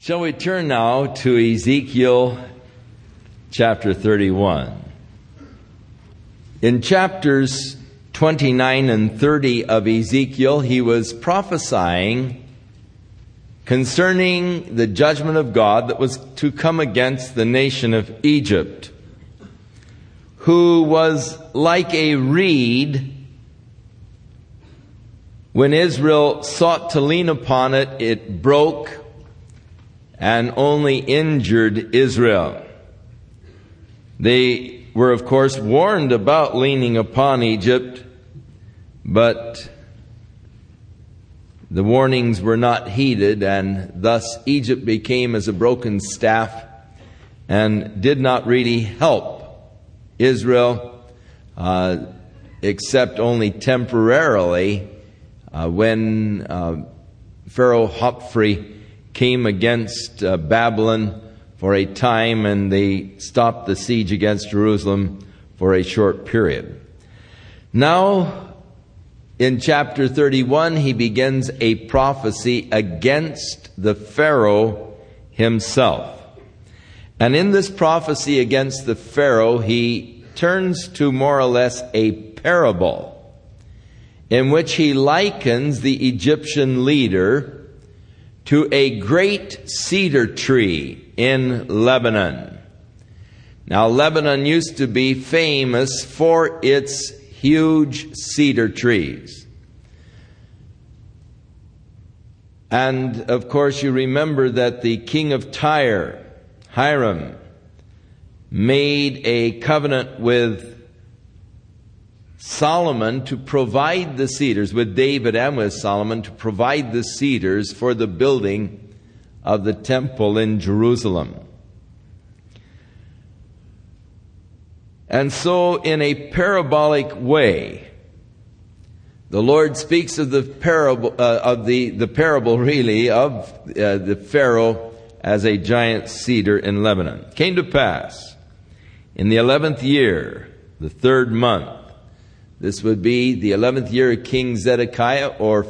Shall we turn now to Ezekiel chapter 31. In chapters 29 and 30 of Ezekiel, he was prophesying concerning the judgment of God that was to come against the nation of Egypt, who was like a reed. When Israel sought to lean upon it, it broke and only injured Israel. They were, of course, warned about leaning upon Egypt, but the warnings were not heeded, and thus Egypt became as a broken staff and did not really help Israel, except only temporarily when Pharaoh Hopfri came against Babylon for a time, and they stopped the siege against Jerusalem for a short period. Now, in chapter 31, he begins a prophecy against the Pharaoh himself. And in this prophecy against the Pharaoh, he turns to more or less a parable in which he likens the Egyptian leader to a great cedar tree in Lebanon. Now, Lebanon used to be famous for its huge cedar trees. And, of course, you remember that the king of Tyre, Hiram, made a covenant with Solomon to provide the cedars, with David and with Solomon, to provide the cedars for the building of the temple in Jerusalem. And so, in a parabolic way, the Lord speaks of the parable of the parable the Pharaoh as a giant cedar in Lebanon. It came to pass in the 11th year, the 3rd month. This would be the 11th year of King Zedekiah, or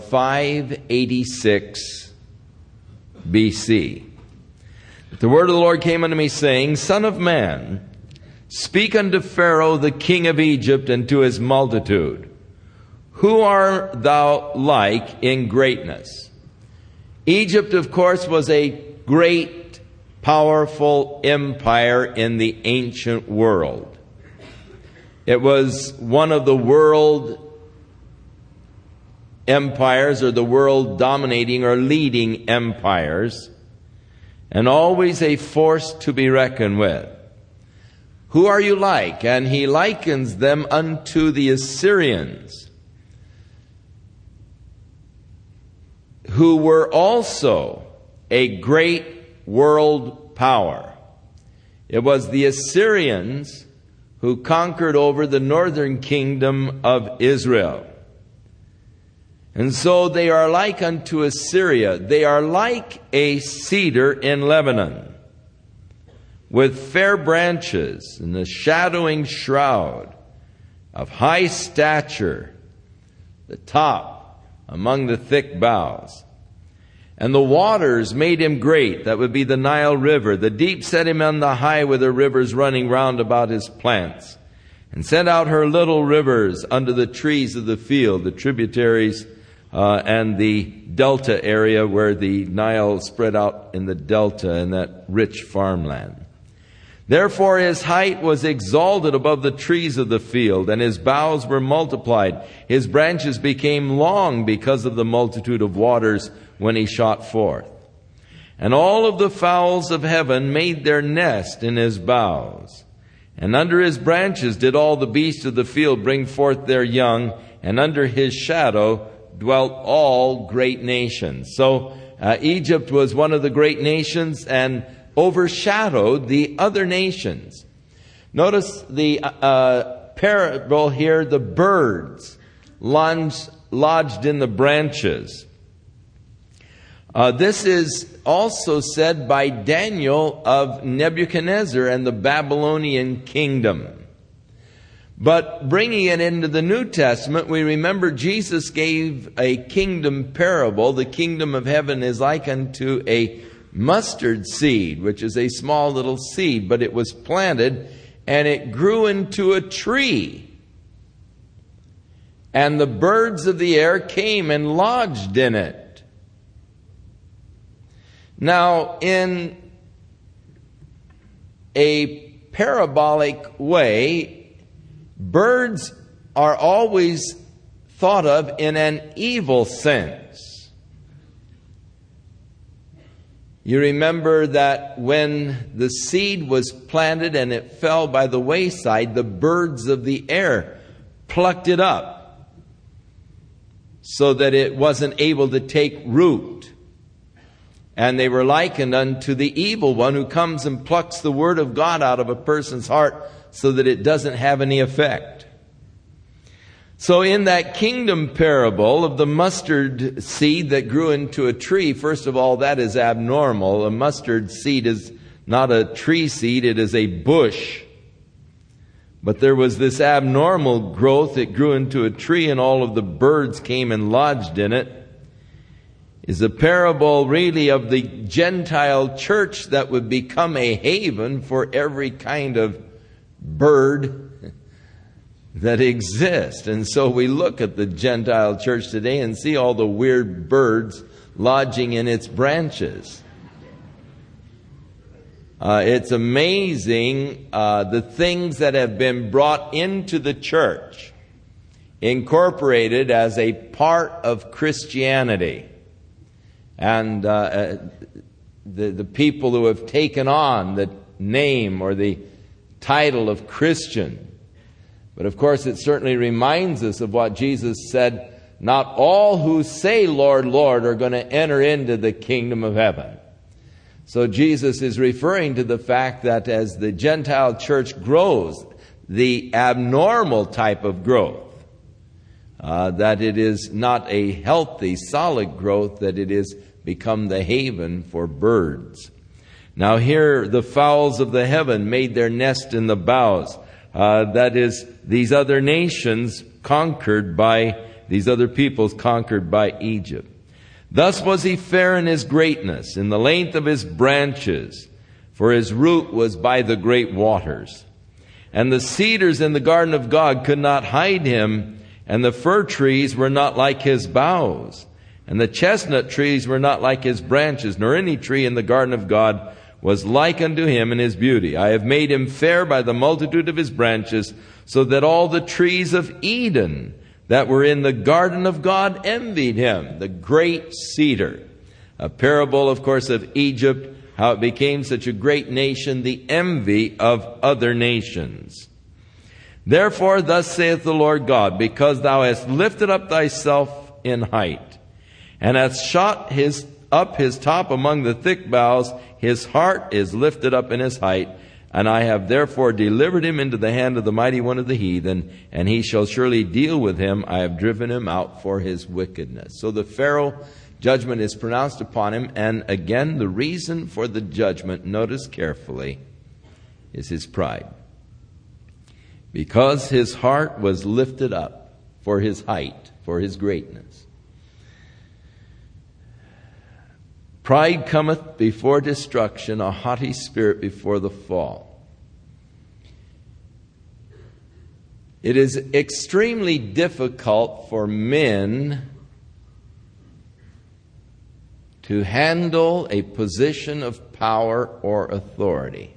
586 BC. The word of the Lord came unto me, saying, Son of man, speak unto Pharaoh the king of Egypt and to his multitude. Who art thou like in greatness? Egypt, of course, was a great, powerful empire in the ancient world. It was one of the world empires, or the world dominating or leading empires, and always a force to be reckoned with. Who are you like? And he likens them unto the Assyrians, who were also a great world power. It was the Assyrians who conquered over the northern kingdom of Israel. And so they are like unto Assyria. They are like a cedar in Lebanon, with fair branches and a shadowing shroud, of high stature, the top among the thick boughs. And the waters made him great, that would be the Nile River. The deep set him on the high, with her rivers running round about his plants, and sent out her little rivers under the trees of the field, the tributaries and the delta area where the Nile spread out in the delta and that rich farmland. Therefore his height was exalted above the trees of the field, and his boughs were multiplied. His branches became long because of the multitude of waters when he shot forth. And all of the fowls of heaven made their nest in his boughs. And under his branches did all the beasts of the field bring forth their young, and under his shadow dwelt all great nations. So Egypt was one of the great nations and overshadowed the other nations. Notice the parable here, the birds lodged in the branches. This is also said by Daniel of Nebuchadnezzar and the Babylonian kingdom. But bringing it into the New Testament, we remember Jesus gave a kingdom parable. The kingdom of heaven is like unto a mustard seed, which is a small little seed, but it was planted and it grew into a tree. And the birds of the air came and lodged in it. Now, in a parabolic way, birds are always thought of in an evil sense. You remember that when the seed was planted and it fell by the wayside, the birds of the air plucked it up so that it wasn't able to take root. And they were likened unto the evil one who comes and plucks the word of God out of a person's heart so that it doesn't have any effect. So in that kingdom parable of the mustard seed that grew into a tree, first of all, that is abnormal. A mustard seed is not a tree seed, it is a bush. But there was this abnormal growth. It grew into a tree and all of the birds came and lodged in it. Is a parable really of the Gentile church that would become a haven for every kind of bird that exists. And so we look at the Gentile church today and see all the weird birds lodging in its branches. It's amazing the things that have been brought into the church, incorporated as a part of Christianity. And the people who have taken on the name or the title of Christian. But of course it certainly reminds us of what Jesus said, not all who say, Lord, Lord, are going to enter into the kingdom of heaven. So Jesus is referring to the fact that as the Gentile church grows, the abnormal type of growth, that it is not a healthy, solid growth, that it is become the haven for birds. Now here the fowls of the heaven made their nest in the boughs. That is, these other nations conquered by, these other peoples conquered by Egypt. Thus was he fair in his greatness, in the length of his branches, for his root was by the great waters. And the cedars in the garden of God could not hide him, and the fir trees were not like his boughs, and the chestnut trees were not like his branches, nor any tree in the garden of God was like unto him in his beauty. I have made him fair by the multitude of his branches, so that all the trees of Eden that were in the garden of God envied him. The great cedar. A parable, of course, of Egypt, how it became such a great nation, the envy of other nations. Therefore, thus saith the Lord God, because thou hast lifted up thyself in height, and hast shot up his top among the thick boughs, his heart is lifted up in his height, and I have therefore delivered him into the hand of the mighty one of the heathen, and he shall surely deal with him. I have driven him out for his wickedness. So the Pharaoh judgment is pronounced upon him, and again the reason for the judgment, notice carefully, is his pride. Because his heart was lifted up for his height, for his greatness. Pride cometh before destruction, a haughty spirit before the fall. It is extremely difficult for men to handle a position of power or authority.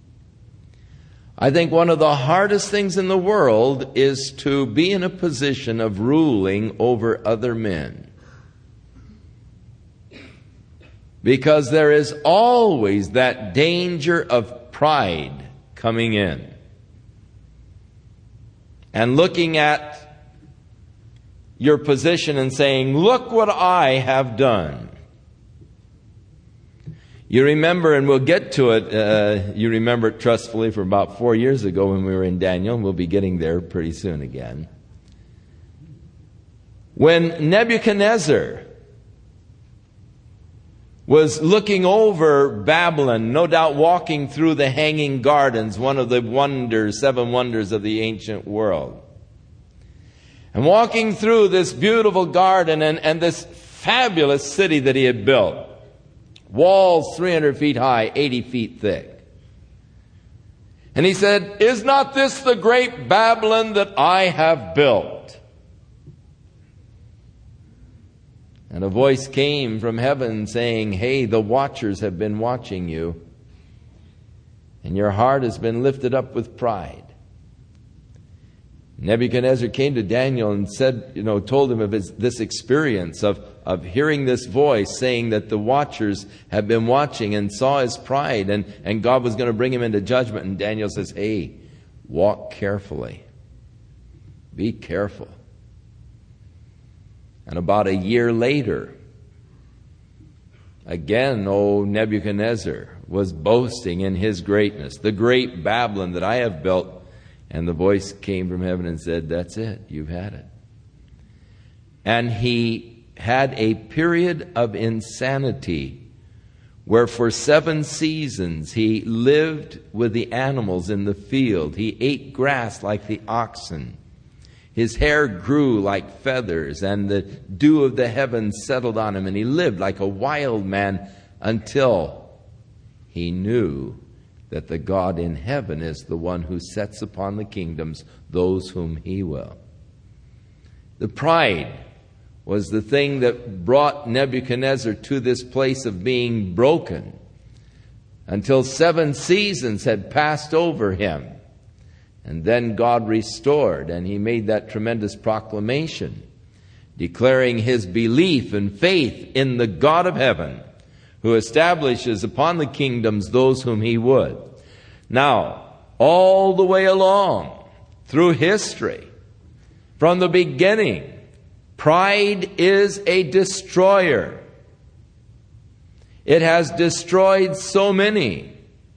I think one of the hardest things in the world is to be in a position of ruling over other men. Because there is always that danger of pride coming in. And looking at your position and saying, look what I have done. You remember, and we'll get to it, you remember it trustfully from about 4 years ago when we were in Daniel, and we'll be getting there pretty soon again. When Nebuchadnezzar was looking over Babylon, no doubt walking through the Hanging Gardens, one of the wonders, 7 wonders of the ancient world. And walking through this beautiful garden and this fabulous city that he had built, walls 300 feet high, 80 feet thick. And he said, "Is not this the great Babylon that I have built?" And a voice came from heaven saying, "Hey, the watchers have been watching you, and your heart has been lifted up with pride." Nebuchadnezzar came to Daniel and said, told him of this experience of hearing this voice saying that the watchers have been watching, and saw his pride, and God was going to bring him into judgment. And Daniel says, "Hey, walk carefully. Be careful." And about a year later, again, Nebuchadnezzar was boasting in his greatness, "The great Babylon that I have built." And the voice came from heaven and said, "That's it, you've had it." And he had a period of insanity where for 7 seasons he lived with the animals in the field. He ate grass like the oxen. His hair grew like feathers, and the dew of the heavens settled on him, and he lived like a wild man until he knew that the God in heaven is the one who sets upon the kingdoms those whom he will. The pride was the thing that brought Nebuchadnezzar to this place of being broken until 7 seasons had passed over him. And then God restored, and he made that tremendous proclamation, declaring his belief and faith in the God of heaven, who establishes upon the kingdoms those whom he would. Now, all the way along through history, from the beginning, pride is a destroyer. It has destroyed so many.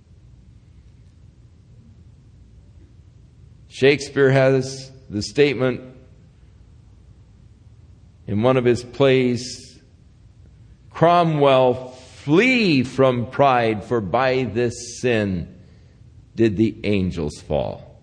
Shakespeare has the statement in one of his plays, "Cromwell, flee from pride, for by this sin did the angels fall."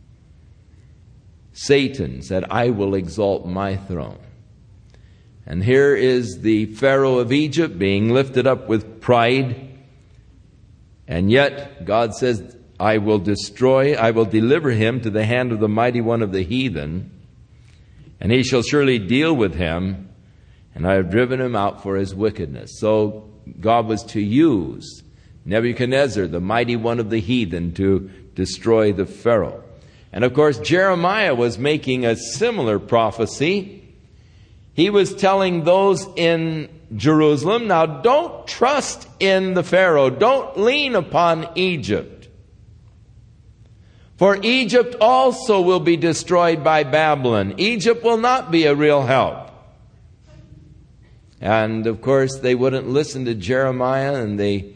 Satan said, "I will exalt my throne." And here is the Pharaoh of Egypt being lifted up with pride. And yet God says, I will deliver him to the hand of the mighty one of the heathen, and he shall surely deal with him, and I have driven him out for his wickedness. So God was to use Nebuchadnezzar, the mighty one of the heathen, to destroy the Pharaoh. And of course, Jeremiah was making a similar prophecy. He was telling those in Jerusalem, now don't trust in the Pharaoh. Don't lean upon Egypt. For Egypt also will be destroyed by Babylon. Egypt will not be a real help. And of course, they wouldn't listen to Jeremiah, and they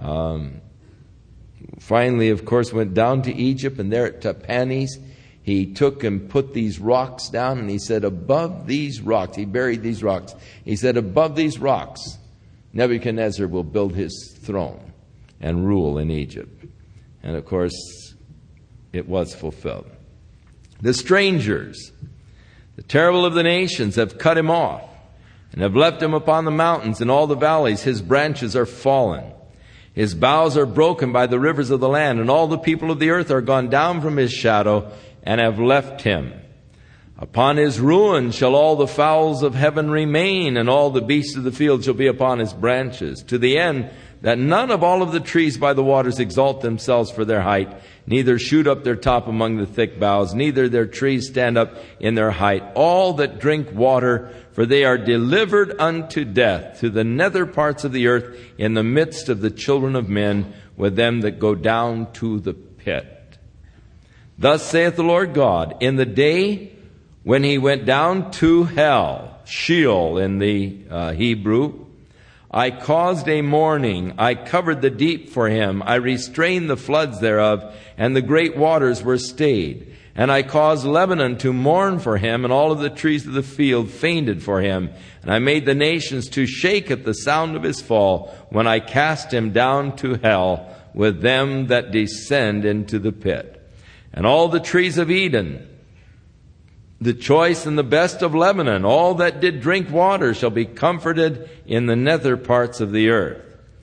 finally, of course, went down to Egypt, and there at Tahpanhes, he took and put these rocks down, and he said, above these rocks, he buried these rocks. He said, above these rocks, Nebuchadnezzar will build his throne and rule in Egypt. And of course, it was fulfilled. The strangers, the terrible of the nations, have cut him off and have left him upon the mountains and all the valleys. His branches are fallen. His boughs are broken by the rivers of the land, and all the people of the earth are gone down from his shadow and have left him. Upon his ruin shall all the fowls of heaven remain, and all the beasts of the field shall be upon his branches, to the end that none of all of the trees by the waters exalt themselves for their height, neither shoot up their top among the thick boughs, neither their trees stand up in their height. All that drink water, for they are delivered unto death, to the nether parts of the earth, in the midst of the children of men, with them that go down to the pit. Thus saith the Lord God, in the day when he went down to hell, Sheol in the Hebrew, I caused a mourning, I covered the deep for him, I restrained the floods thereof, and the great waters were stayed. And I caused Lebanon to mourn for him, and all of the trees of the field fainted for him. And I made the nations to shake at the sound of his fall, when I cast him down to hell with them that descend into the pit. And all the trees of Eden, the choice and the best of Lebanon, all that did drink water, shall be comforted in the nether parts of the earth.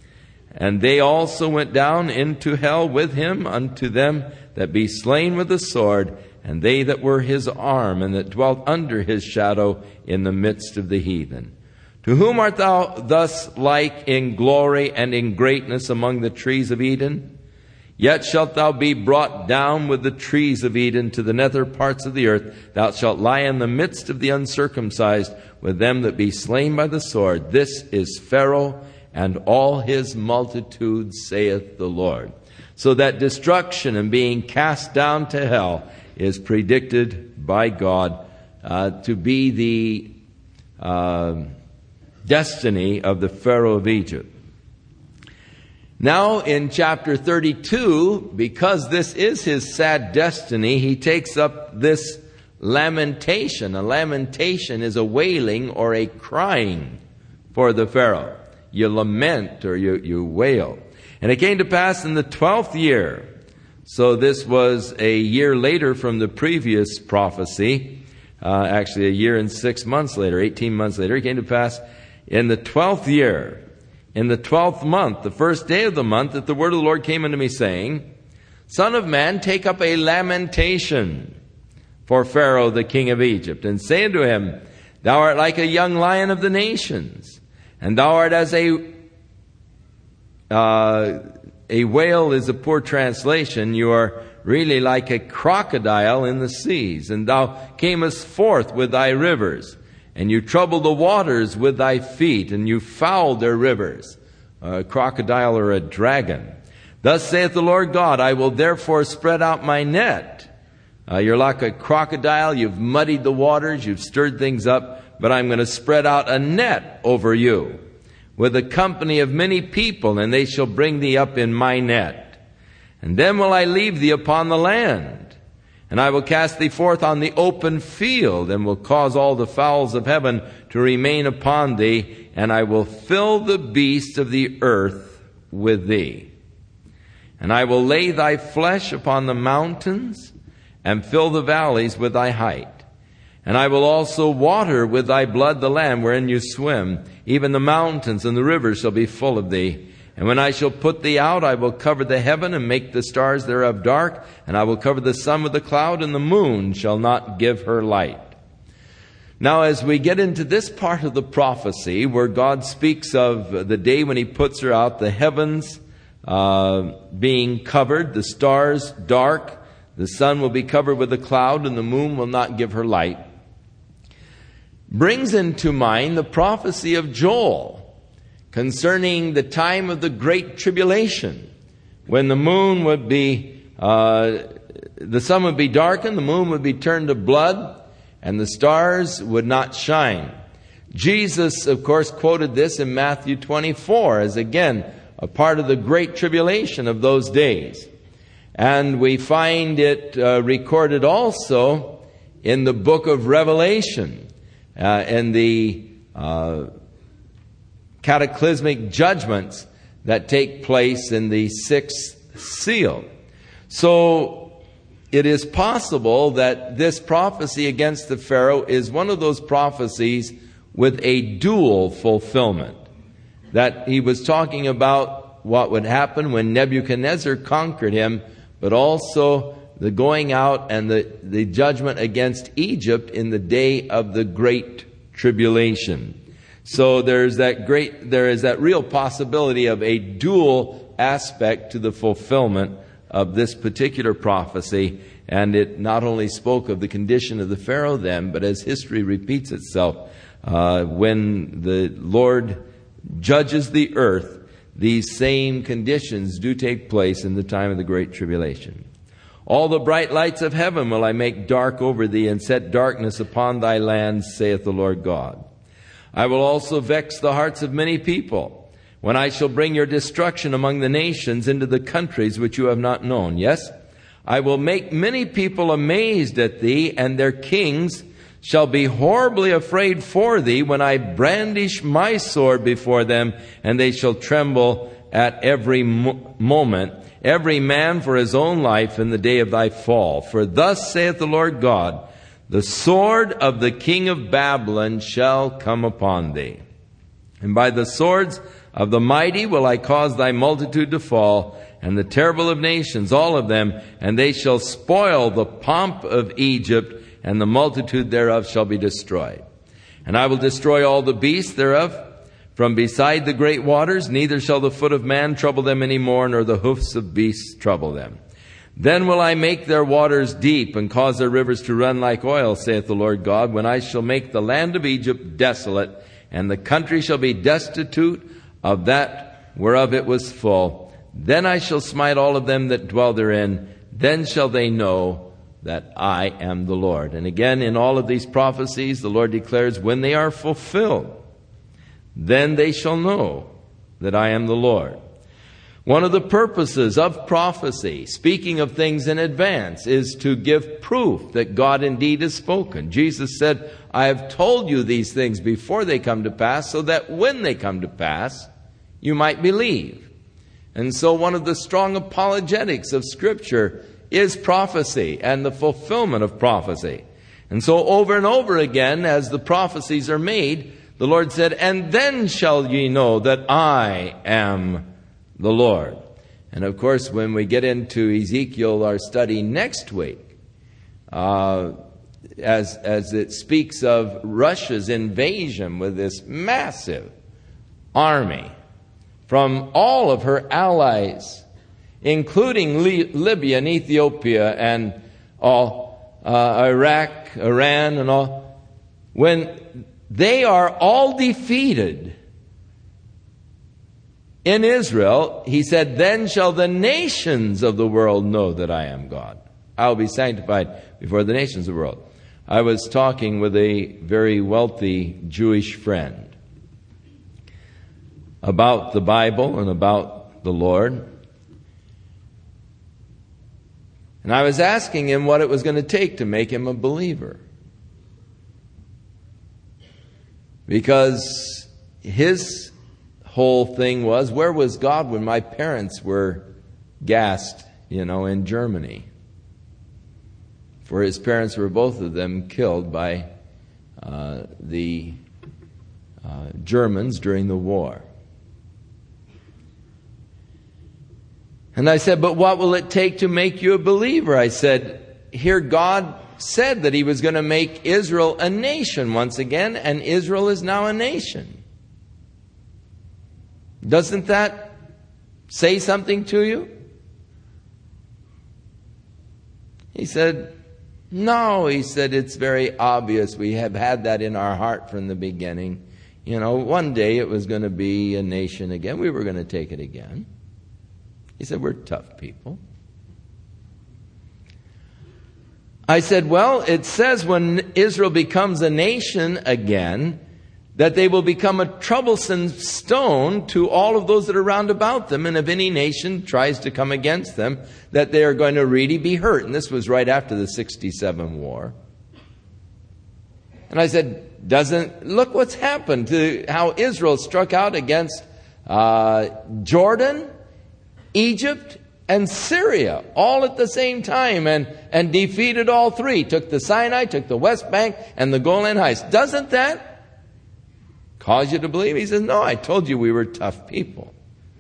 And they also went down into hell with him unto them that be slain with the sword, and they that were his arm, and that dwelt under his shadow in the midst of the heathen. To whom art thou thus like in glory and in greatness among the trees of Eden? Yet shalt thou be brought down with the trees of Eden to the nether parts of the earth. Thou shalt lie in the midst of the uncircumcised with them that be slain by the sword. This is Pharaoh and all his multitude, saith the Lord. So that destruction and being cast down to hell is predicted by God to be the destiny of the Pharaoh of Egypt. Now in chapter 32, because this is his sad destiny, he takes up this lamentation. A lamentation is a wailing or a crying for the Pharaoh. You lament or you wail. And it came to pass in the 12th year. So this was a year later from the previous prophecy. Actually a year and 6 months later, 18 months later. It came to pass in the 12th year, in the 12th month, the first day of the month, that the word of the Lord came unto me, saying, Son of man, take up a lamentation for Pharaoh the king of Egypt, and say unto him, Thou art like a young lion of the nations, and thou art as a whale is a poor translation. You are really like a crocodile in the seas, and thou camest forth with thy rivers, and you troubled the waters with thy feet, and you fouled their rivers. A crocodile or a dragon. Thus saith the Lord God, I will therefore spread out my net. You're like a crocodile, you've muddied the waters, you've stirred things up, but I'm going to spread out a net over you, with a company of many people, and they shall bring thee up in my net. And then will I leave thee upon the land, and I will cast thee forth on the open field, and will cause all the fowls of heaven to remain upon thee, and I will fill the beasts of the earth with thee. And I will lay thy flesh upon the mountains, and fill the valleys with thy height. And I will also water with thy blood the land wherein you swim. Even the mountains and the rivers shall be full of thee. And when I shall put thee out, I will cover the heaven and make the stars thereof dark. And I will cover the sun with a cloud, and the moon shall not give her light. Now, as we get into this part of the prophecy where God speaks of the day when he puts her out, the heavens being covered, the stars dark, the sun will be covered with a cloud, and the moon will not give her light, brings into mind the prophecy of Joel concerning the time of the Great Tribulation, when the moon would be, the sun would be darkened, the moon would be turned to blood, and the stars would not shine. Jesus, of course, quoted this in Matthew 24 as, again, a part of the Great Tribulation of those days. And we find it recorded also in the book of Revelation, and the cataclysmic judgments that take place in the sixth seal. So it is possible that this prophecy against the Pharaoh is one of those prophecies with a dual fulfillment. That he was talking about what would happen when Nebuchadnezzar conquered him, but also the going out and the judgment against Egypt in the day of the Great Tribulation. So there is that real possibility of a dual aspect to the fulfillment of this particular prophecy. And it not only spoke of the condition of the Pharaoh then, but as history repeats itself, when the Lord judges the earth, these same conditions do take place in the time of the Great Tribulation. All the bright lights of heaven will I make dark over thee, and set darkness upon thy land, saith the Lord God. I will also vex the hearts of many people, when I shall bring your destruction among the nations into the countries which you have not known. Yes, I will make many people amazed at thee, and their kings shall be horribly afraid for thee when I brandish my sword before them, and they shall tremble at every moment, every man for his own life in the day of thy fall. For thus saith the Lord God, the sword of the king of Babylon shall come upon thee. And by the swords Of the mighty will I cause thy multitude to fall, and the terrible of nations, all of them, and they shall spoil the pomp of Egypt, and the multitude thereof shall be destroyed. And I will destroy all the beasts thereof from beside the great waters, neither shall the foot of man trouble them any more, nor the hoofs of beasts trouble them. Then will I make their waters deep, and cause their rivers to run like oil, saith the Lord God, when I shall make the land of Egypt desolate, and the country shall be destitute of that whereof it was full. Then I shall smite all of them that dwell therein. Then shall they know that I am the Lord. And again, in all of these prophecies, the Lord declares, when they are fulfilled, then they shall know that I am the Lord. One of the purposes of prophecy, speaking of things in advance, is to give proof that God indeed has spoken. Jesus said, I have told you these things before they come to pass, so that when they come to pass, you might believe. And so one of the strong apologetics of Scripture is prophecy and the fulfillment of prophecy. And so over and over again, as the prophecies are made, the Lord said, and then shall ye know that I am the Lord. And of course, when we get into Ezekiel, our study next week, as it speaks of Russia's invasion with this massive army from all of her allies, including Libya and Ethiopia and all Iraq, Iran, and all, when they are all defeated in Israel, he said, then shall the nations of the world know that I am God. I will be sanctified before the nations of the world. I was talking with a very wealthy Jewish friend about the Bible and about the Lord. And I was asking him what it was going to take to make him a believer. Because his whole thing was, where was God when my parents were gassed, in Germany? For his parents were both of them killed by the Germans during the war. And I said, but what will it take to make you a believer? I said, here God said that he was going to make Israel a nation once again, and Israel is now a nation. Doesn't that say something to you? He said, no. He said, it's very obvious. We have had that in our heart from the beginning. One day it was going to be a nation again. We were going to take it again. He said, we're tough people. I said, well, it says when Israel becomes a nation again, that they will become a troublesome stone to all of those that are round about them. And if any nation tries to come against them, that they are going to really be hurt. And this was right after the 67 war. And I said, look what's happened to how Israel struck out against Jordan, Egypt, and Syria all at the same time and defeated all three. Took the Sinai, took the West Bank, and the Golan Heights. Doesn't that cause you to believe? He says, no, I told you we were tough people.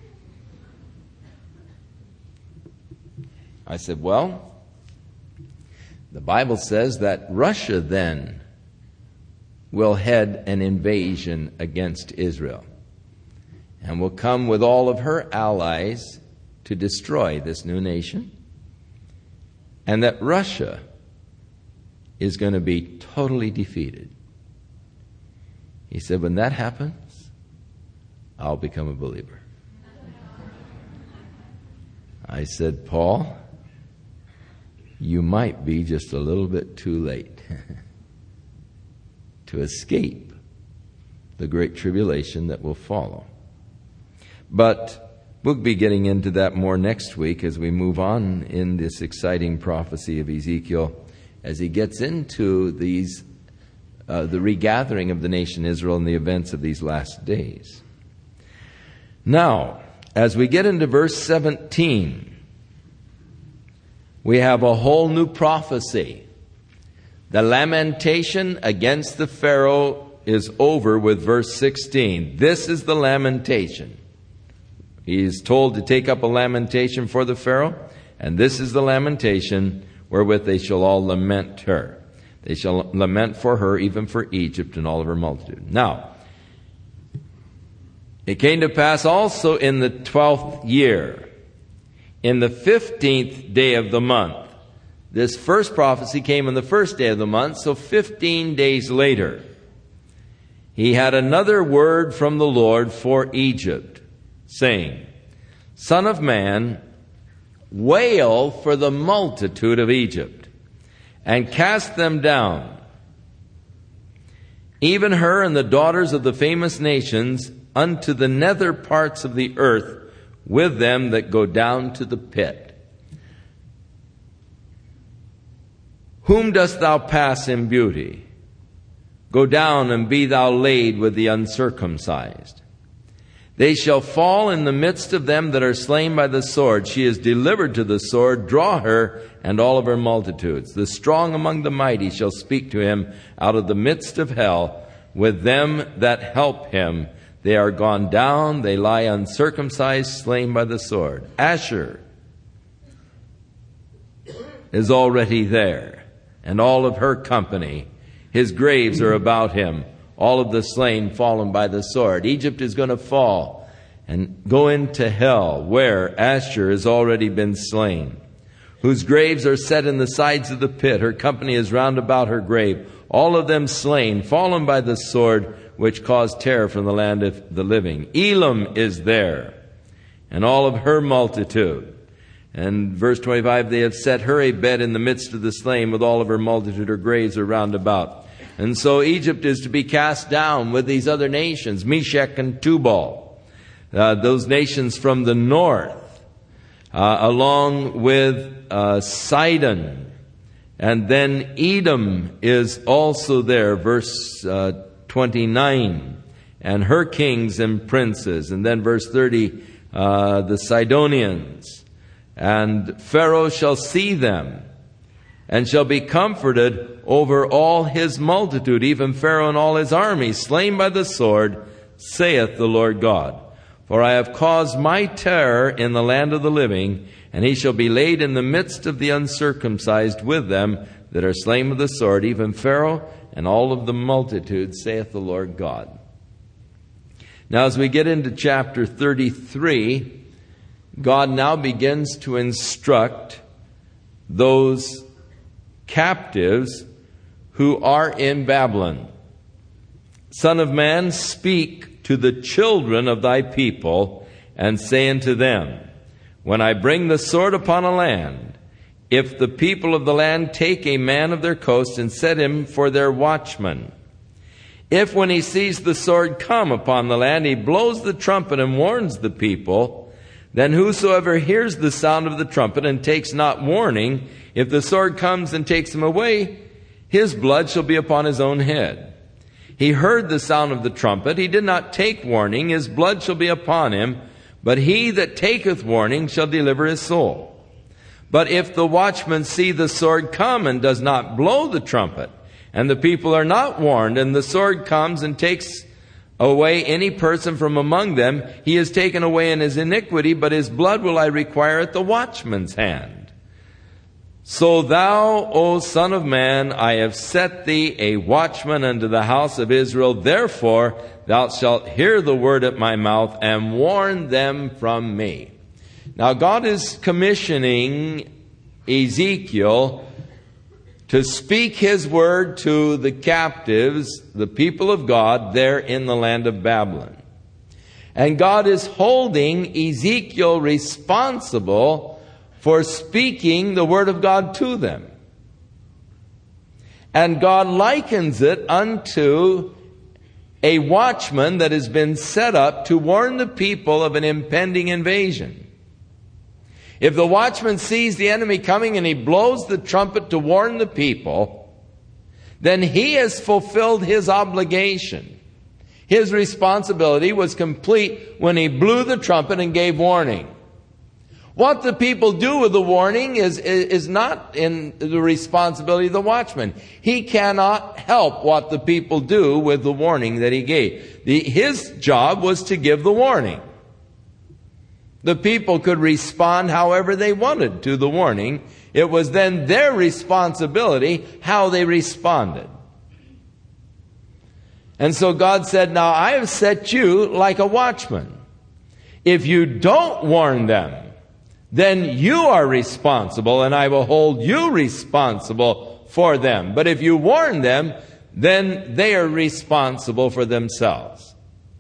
I said, well, the Bible says that Russia then will head an invasion against Israel and will come with all of her allies to destroy this new nation, and that Russia is going to be totally defeated. He said, when that happens, I'll become a believer. I said, Paul, you might be just a little bit too late to escape the great tribulation that will follow. But we'll be getting into that more next week as we move on in this exciting prophecy of Ezekiel, as he gets into these the regathering of the nation Israel and the events of these last days. Now, as we get into verse 17, we have a whole new prophecy. The lamentation against the Pharaoh is over with verse 16. This is the lamentation. He's told to take up a lamentation for the Pharaoh, and this is the lamentation wherewith they shall all lament her. They shall lament for her, even for Egypt and all of her multitude. Now, it came to pass also in the 12th year, in the 15th day of the month. This first prophecy came on the first day of the month, so 15 days later, he had another word from the Lord for Egypt, saying, Son of man, wail for the multitude of Egypt, and cast them down, even her and the daughters of the famous nations, unto the nether parts of the earth, with them that go down to the pit. Whom dost thou pass in beauty? Go down and be thou laid with the uncircumcised. They shall fall in the midst of them that are slain by the sword. She is delivered to the sword. Draw her and all of her multitudes. The strong among the mighty shall speak to him out of the midst of hell. With them that help him, they are gone down. They lie uncircumcised, slain by the sword. Asher is already there, and all of her company. His graves are about him. All of the slain fallen by the sword. Egypt is going to fall and go into hell, where Asher has already been slain, whose graves are set in the sides of the pit. Her company is round about her grave. All of them slain, fallen by the sword, which caused terror from the land of the living. Elam is there, and all of her multitude. And verse 25, they have set her a bed in the midst of the slain, with all of her multitude. Her graves are round about. And so Egypt is to be cast down with these other nations, Meshech and Tubal, those nations from the north, along with Sidon. And then Edom is also there, verse 29, and her kings and princes. And then verse 30, the Sidonians. And Pharaoh shall see them, and shall be comforted over all his multitude, even Pharaoh and all his army, slain by the sword, saith the Lord God. For I have caused my terror in the land of the living, and he shall be laid in the midst of the uncircumcised with them that are slain with the sword, even Pharaoh and all of the multitude, saith the Lord God. Now as we get into chapter 33, God now begins to instruct those captives who are in Babylon. Son of man, speak to the children of thy people, and say unto them, when I bring the sword upon a land, if the people of the land take a man of their coast and set him for their watchman, if when he sees the sword come upon the land, he blows the trumpet and warns the people, then whosoever hears the sound of the trumpet and takes not warning, if the sword comes and takes him away, his blood shall be upon his own head. He heard the sound of the trumpet, he did not take warning, his blood shall be upon him, but he that taketh warning shall deliver his soul. But if the watchman see the sword come and does not blow the trumpet, and the people are not warned, and the sword comes and takes away any person from among them, he is taken away in his iniquity, but his blood will I require at the watchman's hand. So thou, O son of man, I have set thee a watchman unto the house of Israel. Therefore thou shalt hear the word at my mouth, and warn them from me. Now God is commissioning Ezekiel to speak his word to the captives, the people of God, there in the land of Babylon. And God is holding Ezekiel responsible for speaking the word of God to them. And God likens it unto a watchman that has been set up to warn the people of an impending invasion. If the watchman sees the enemy coming and he blows the trumpet to warn the people, then he has fulfilled his obligation. His responsibility was complete when he blew the trumpet and gave warning. What the people do with the warning is not in the responsibility of the watchman. He cannot help what the people do with the warning that he gave. His job was to give the warning. The people could respond however they wanted to the warning. It was then their responsibility how they responded. And so God said, now I have set you like a watchman. If you don't warn them, then you are responsible, and I will hold you responsible for them. But if you warn them, then they are responsible for themselves.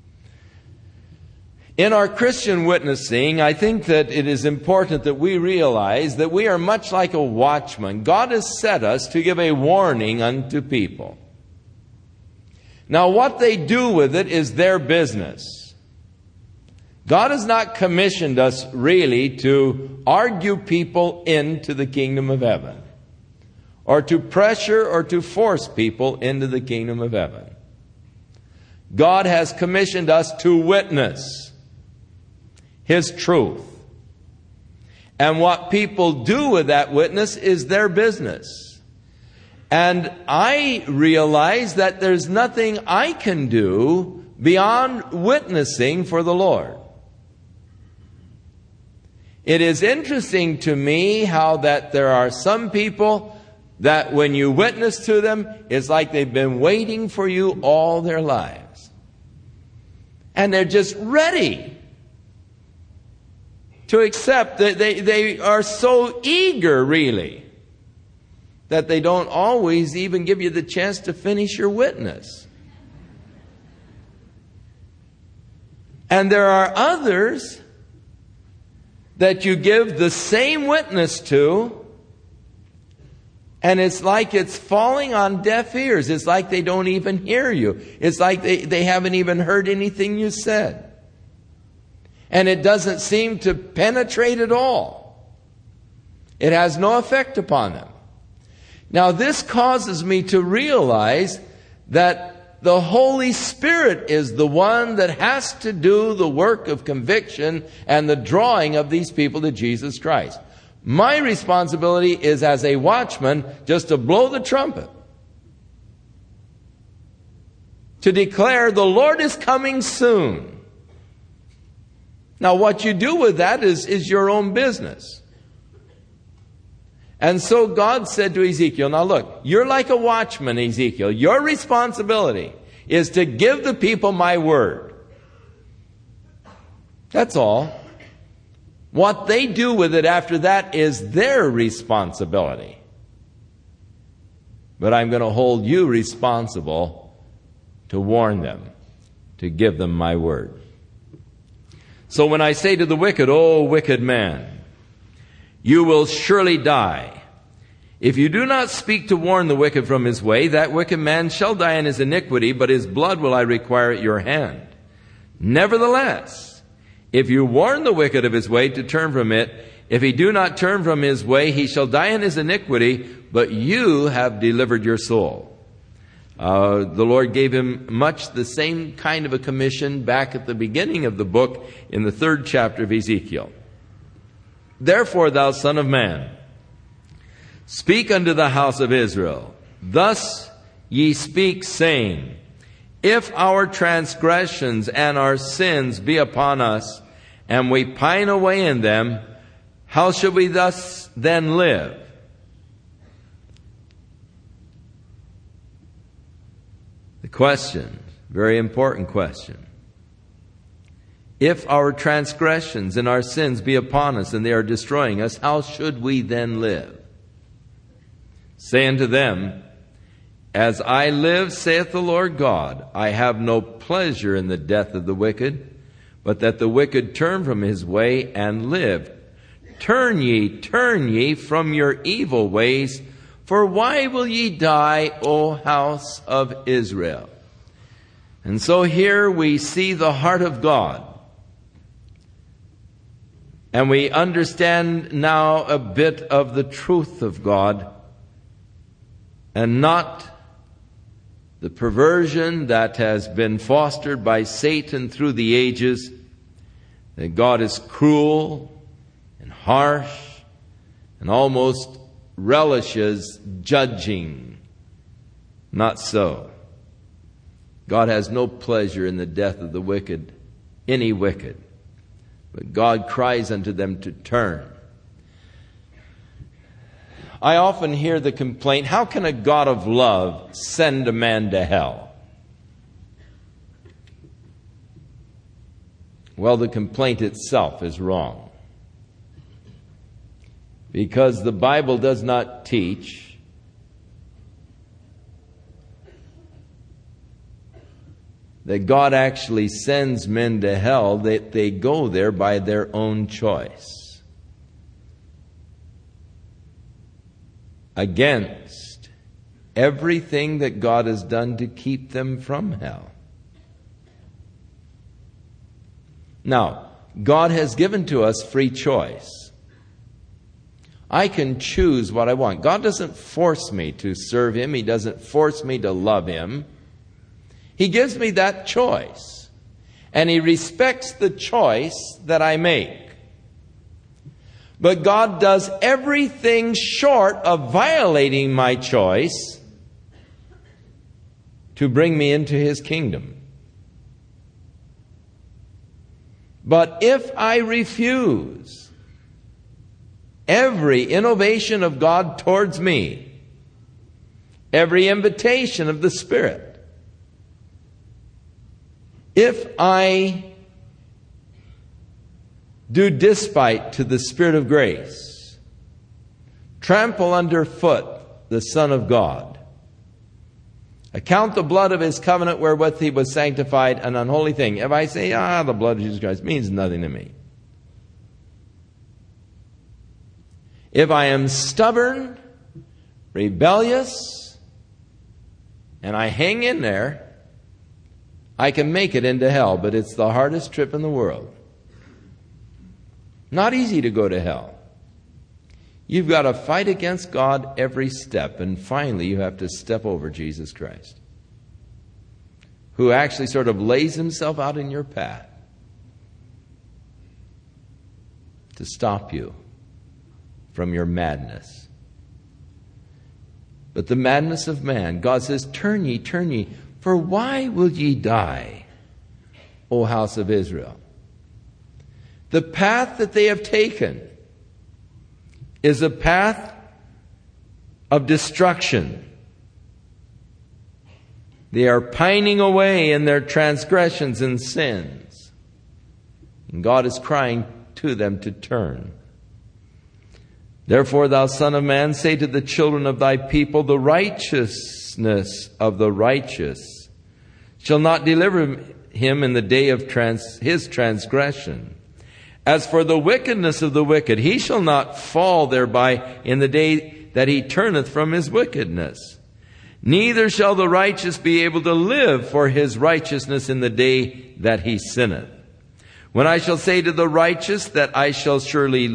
In our Christian witnessing, I think that it is important that we realize that we are much like a watchman. God has set us to give a warning unto people. Now, what they do with it is their business. God has not commissioned us really to argue people into the kingdom of heaven, or to pressure or to force people into the kingdom of heaven. God has commissioned us to witness His truth. And what people do with that witness is their business. And I realize that there's nothing I can do beyond witnessing for the Lord. It is interesting to me how that there are some people that when you witness to them, it's like they've been waiting for you all their lives. And they're just ready to accept that they are so eager, really, that they don't always even give you the chance to finish your witness. And there are others that you give the same witness to, and it's like it's falling on deaf ears. It's like they don't even hear you. It's like they haven't even heard anything you said. And it doesn't seem to penetrate at all. It has no effect upon them. Now, this causes me to realize that the Holy Spirit is the one that has to do the work of conviction and the drawing of these people to Jesus Christ. My responsibility is as a watchman just to blow the trumpet, to declare the Lord is coming soon. Now, what you do with that is your own business. And so God said to Ezekiel, now look, you're like a watchman, Ezekiel. Your responsibility is to give the people my word. That's all. What they do with it after that is their responsibility. But I'm going to hold you responsible to warn them, to give them my word. So when I say to the wicked, O wicked man, you will surely die. If you do not speak to warn the wicked from his way, that wicked man shall die in his iniquity, but his blood will I require at your hand. Nevertheless, if you warn the wicked of his way to turn from it, if he do not turn from his way, he shall die in his iniquity, but you have delivered your soul. The Lord gave him much the same kind of a commission back at the beginning of the book in the 3rd chapter of Ezekiel. Therefore, thou son of man, speak unto the house of Israel. Thus ye speak, saying, if our transgressions and our sins be upon us, and we pine away in them, how shall we thus then live? The question, very important question. If our transgressions and our sins be upon us, and they are destroying us, how should we then live? Say unto them, as I live, saith the Lord God, I have no pleasure in the death of the wicked, but that the wicked turn from his way and live. Turn ye from your evil ways, for why will ye die, O house of Israel? And so here we see the heart of God. And we understand now a bit of the truth of God, and not the perversion that has been fostered by Satan through the ages, that God is cruel, and harsh and almost relishes judging. Not so. God has no pleasure in the death of the wicked, any wicked. But God cries unto them to turn. I often hear the complaint, how can a God of love send a man to hell? Well, the complaint itself is wrong. Because the Bible does not teach that God actually sends men to hell, that they go there by their own choice. Against everything that God has done to keep them from hell. Now, God has given to us free choice. I can choose what I want. God doesn't force me to serve Him. He doesn't force me to love Him. He gives me that choice. And He respects the choice that I make. But God does everything short of violating my choice to bring me into His kingdom. But if I refuse every innovation of God towards me, every invitation of the Spirit, if I do despite to the Spirit of grace, trample underfoot the Son of God, account the blood of His covenant wherewith He was sanctified an unholy thing. If I say, the blood of Jesus Christ means nothing to me. If I am stubborn, rebellious, and I hang in there, I can make it into hell, but it's the hardest trip in the world. Not easy to go to hell. You've got to fight against God every step, and finally you have to step over Jesus Christ, who actually sort of lays Himself out in your path to stop you from your madness. But the madness of man, God says, turn ye, for why will ye die, O house of Israel? The path that they have taken is a path of destruction. They are pining away in their transgressions and sins. And God is crying to them to turn. Therefore, thou son of man, say to the children of thy people, the righteousness of the righteous shall not deliver him in the day of his transgression. As for the wickedness of the wicked, he shall not fall thereby in the day that he turneth from his wickedness. Neither shall the righteous be able to live for his righteousness in the day that he sinneth. When I shall say to the righteous that he shall surely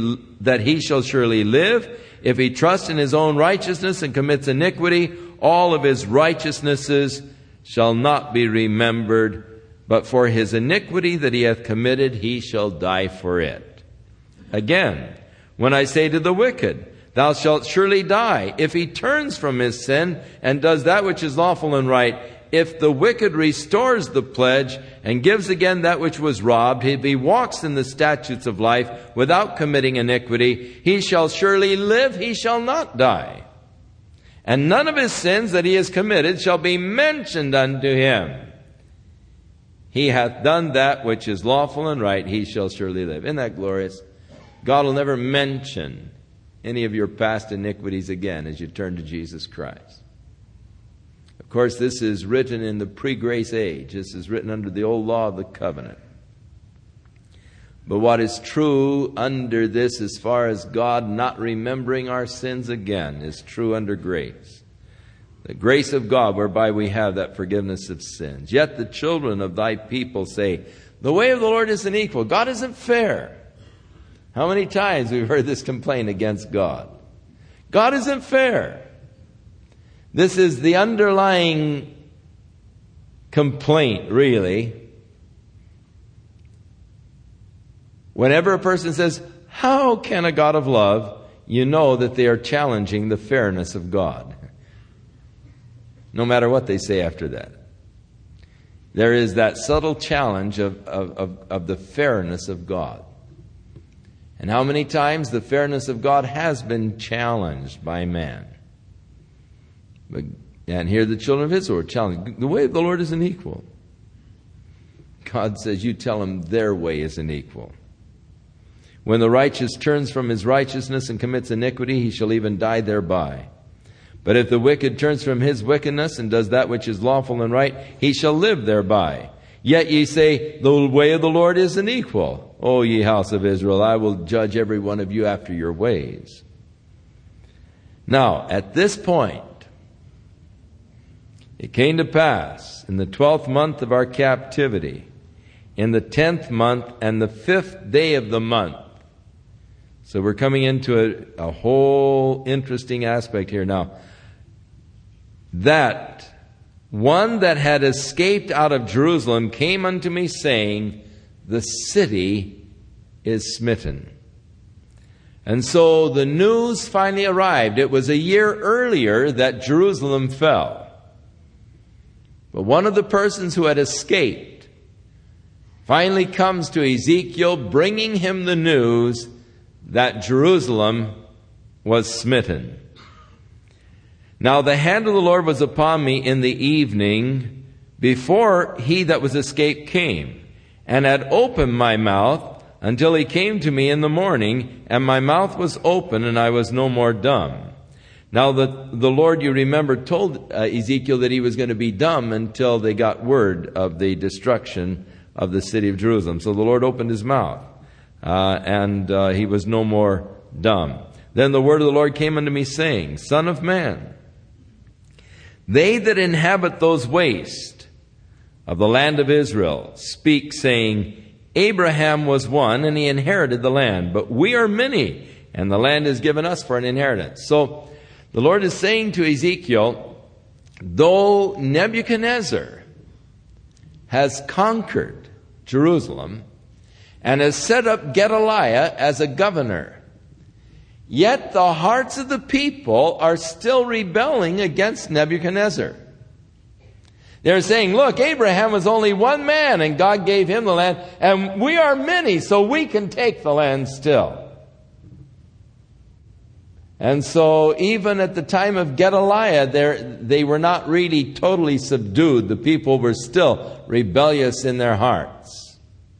live, if he trusts in his own righteousness and commits iniquity, all of his righteousnesses shall not be remembered. But for his iniquity that he hath committed, he shall die for it. Again, when I say to the wicked, thou shalt surely die, if he turns from his sin and does that which is lawful and right, if the wicked restores the pledge and gives again that which was robbed, if he walks in the statutes of life without committing iniquity, he shall surely live, he shall not die. And none of his sins that he has committed shall be mentioned unto him. He hath done that which is lawful and right, he shall surely live. Isn't that glorious? God will never mention any of your past iniquities again as you turn to Jesus Christ. Of course, this is written in the pre-grace age. This is written under the old law of the covenant. But what is true under this, as far as God not remembering our sins again, is true under grace. The grace of God whereby we have that forgiveness of sins. Yet the children of thy people say, the way of the Lord isn't equal. God isn't fair. How many times we've heard this complaint against God? God isn't fair. This is the underlying complaint, really. Whenever a person says, How can a God of love, you know that they are challenging the fairness of God? No matter what they say after that. There is that subtle challenge of the fairness of God. And how many times the fairness of God has been challenged by man. And here the children of Israel are challenged. The way of the Lord isn't equal. God says, you tell them their way isn't equal. When the righteous turns from his righteousness and commits iniquity, he shall even die thereby. But if the wicked turns from his wickedness and does that which is lawful and right, he shall live thereby. Yet ye say, the way of the Lord isn't equal. O ye house of Israel, I will judge every one of you after your ways. Now, at this point, it came to pass in the 12th month of our captivity, in the 10th month and the 5th day of the month. So we're coming into a whole interesting aspect here now. That one that had escaped out of Jerusalem came unto me, saying, the city is smitten. And so the news finally arrived. It was a year earlier that Jerusalem fell. But one of the persons who had escaped finally comes to Ezekiel, bringing him the news that Jerusalem was smitten. Now the hand of the Lord was upon me in the evening, before he that was escaped came, and had opened my mouth until he came to me in the morning, and my mouth was open, and I was no more dumb. Now the Lord, you remember, told Ezekiel that he was going to be dumb until they got word of the destruction of the city of Jerusalem. So the Lord opened his mouth, and he was no more dumb. Then the word of the Lord came unto me, saying, Son of man, they that inhabit those wastes of the land of Israel speak, saying, Abraham was one, and he inherited the land, but we are many, and the land is given us for an inheritance. So the Lord is saying to Ezekiel, though Nebuchadnezzar has conquered Jerusalem and has set up Gedaliah as a governor, yet the hearts of the people are still rebelling against Nebuchadnezzar. They're saying, look, Abraham was only one man and God gave him the land, and we are many, so we can take the land still. And so even at the time of Gedaliah, they were not really totally subdued. The people were still rebellious in their hearts.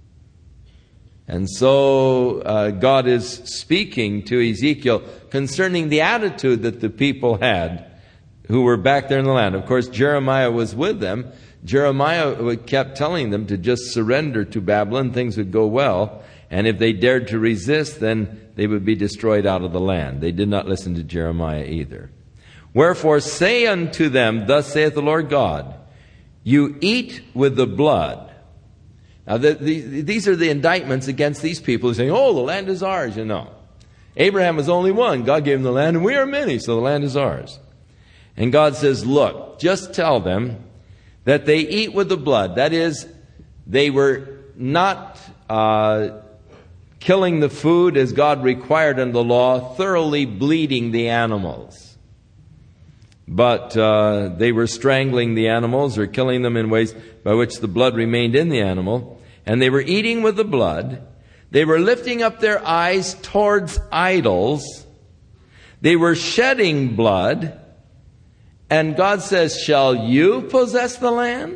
And so God is speaking to Ezekiel concerning the attitude that the people had who were back there in the land. Of course, Jeremiah was with them. Jeremiah kept telling them to just surrender to Babylon. Things would go well. And if they dared to resist, then they would be destroyed out of the land. They did not listen to Jeremiah either. Wherefore say unto them, Thus saith the Lord God, you eat with the blood. Now, these are the indictments against these people who say, oh, the land is ours, you know. Abraham was only one. God gave him the land, and we are many, so the land is ours. And God says, look, just tell them that they eat with the blood. That is, they were not killing the food as God required in the law, thoroughly bleeding the animals. But they were strangling the animals or killing them in ways by which the blood remained in the animal. And they were eating with the blood. They were lifting up their eyes towards idols. They were shedding blood. And God says, shall you possess the land?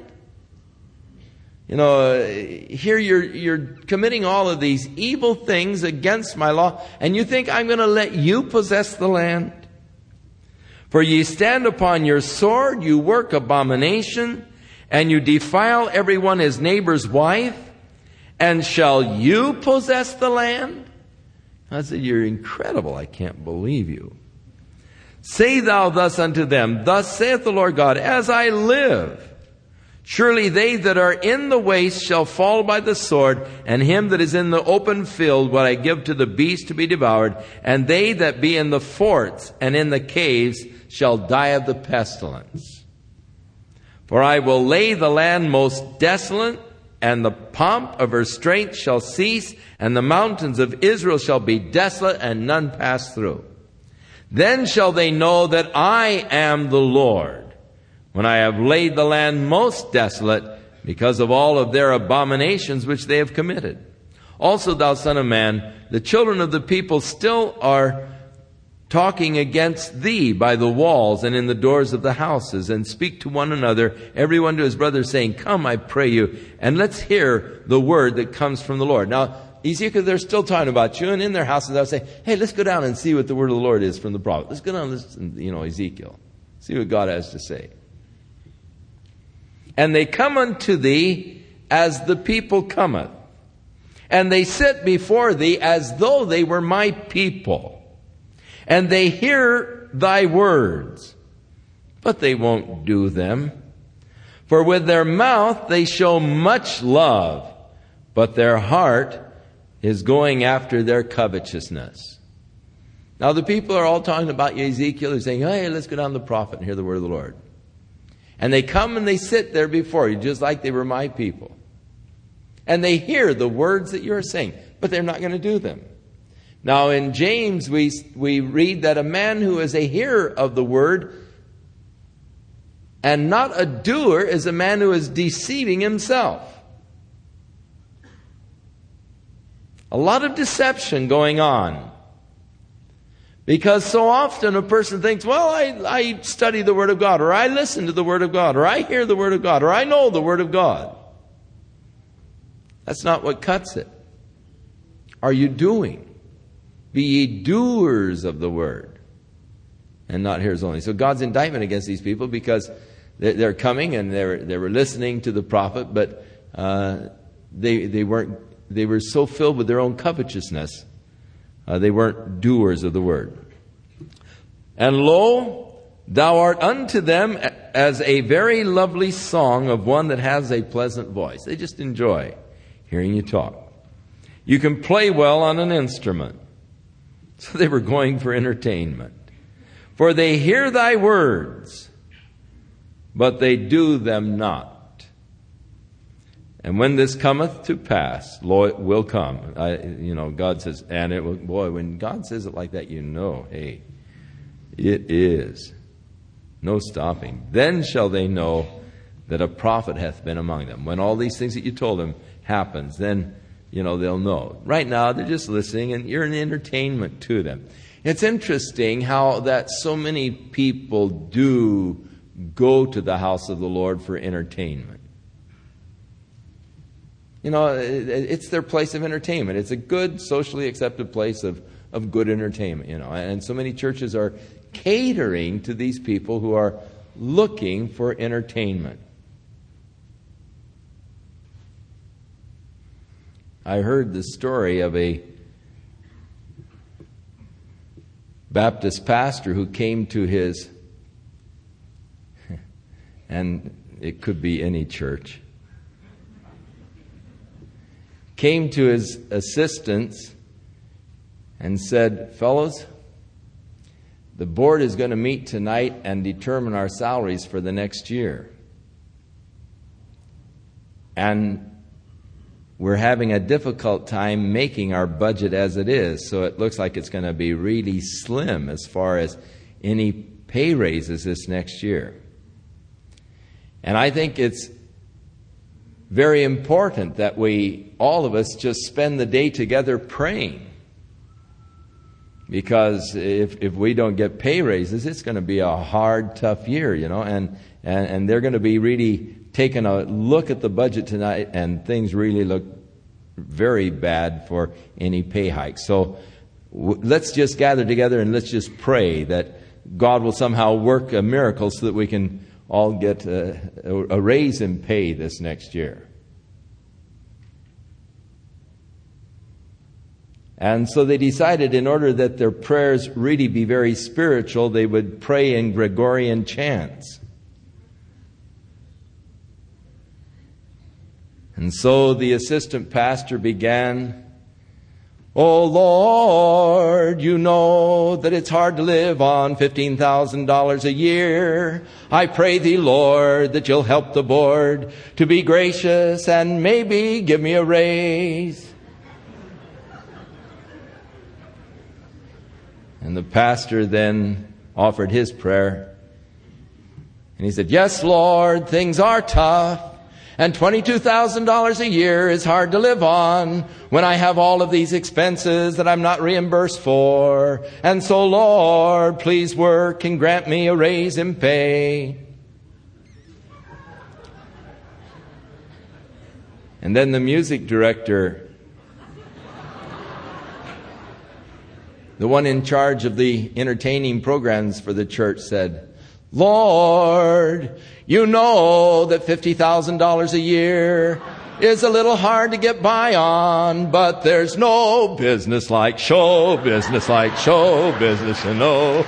You know, here you're committing all of these evil things against my law, and you think I'm going to let you possess the land? For ye stand upon your sword, you work abomination, and you defile everyone his neighbor's wife, and shall you possess the land? I said, you're incredible. I can't believe you. Say thou thus unto them, Thus saith the Lord God, As I live, surely they that are in the waste shall fall by the sword, and him that is in the open field will I give to the beast to be devoured, and they that be in the forts and in the caves shall die of the pestilence. For I will lay the land most desolate and the pomp of her strength shall cease, and the mountains of Israel shall be desolate, and none pass through. Then shall they know that I am the Lord, when I have laid the land most desolate, because of all of their abominations which they have committed. Also, thou son of man, the children of the people still are talking against thee by the walls and in the doors of the houses, and speak to one another, everyone to his brother, saying, Come, I pray you, and let's hear the word that comes from the Lord. Now, Ezekiel, they're still talking about you, and in their houses they'll say, hey, let's go down and see what the word of the Lord is from the prophet. Let's go down and listen, Ezekiel. See what God has to say. And they come unto thee as the people cometh, and they sit before thee as though they were my people. And they hear thy words, but they won't do them. For with their mouth they show much love, but their heart is going after their covetousness. Now the people are all talking about Ezekiel. They're saying, hey, let's go down to the prophet and hear the word of the Lord. And they come and they sit there before you, just like they were my people. And they hear the words that you're saying, but they're not going to do them. Now in James we read that a man who is a hearer of the word and not a doer is a man who is deceiving himself. A lot of deception going on. Because so often a person thinks, well, I study the Word of God, or I listen to the Word of God, or I hear the Word of God, or I know the Word of God. That's not what cuts it. Are you doing? Be ye doers of the Word, and not hearers only. So God's indictment against these people, because they're coming and they were listening to the prophet, but they were so filled with their own covetousness, they weren't doers of the word. And lo, thou art unto them as a very lovely song of one that has a pleasant voice. They just enjoy hearing you talk. You can play well on an instrument. So they were going for entertainment. For they hear thy words, but they do them not. And when this cometh to pass, lo, it will come. God says, and it will, boy, when God says it like that, hey, it is. No stopping. Then shall they know that a prophet hath been among them. When all these things that you told them happens, then, they'll know. Right now, they're just listening, and you're an entertainment to them. It's interesting how that so many people do go to the house of the Lord for entertainment. It's their place of entertainment. It's a good, socially accepted place of good entertainment, And so many churches are catering to these people who are looking for entertainment. I heard the story of a Baptist pastor who came to his, and it could be any church, came to his assistants and said, fellows, the board is going to meet tonight and determine our salaries for the next year. And we're having a difficult time making our budget as it is, so it looks like it's going to be really slim as far as any pay raises this next year. And I think it's very important that all of us just spend the day together praying. Because if we don't get pay raises, it's going to be a hard, tough year, and they're going to be really taking a look at the budget tonight, and things really look very bad for any pay hike. So let's just gather together and let's just pray that God will somehow work a miracle so that we can all get a raise in pay this next year. And so they decided, in order that their prayers really be very spiritual, they would pray in Gregorian chants. And so the assistant pastor began, O Lord, you know that it's hard to live on $15,000 a year. I pray thee, Lord, that you'll help the board to be gracious and maybe give me a raise. And the pastor then offered his prayer. And he said, yes, Lord, things are tough. And $22,000 a year is hard to live on when I have all of these expenses that I'm not reimbursed for. And so, Lord, please work and grant me a raise in pay. And then the music director, the one in charge of the entertaining programs for the church, said, Lord, you know that $50,000 a year is a little hard to get by on, but there's no business like show business, you know.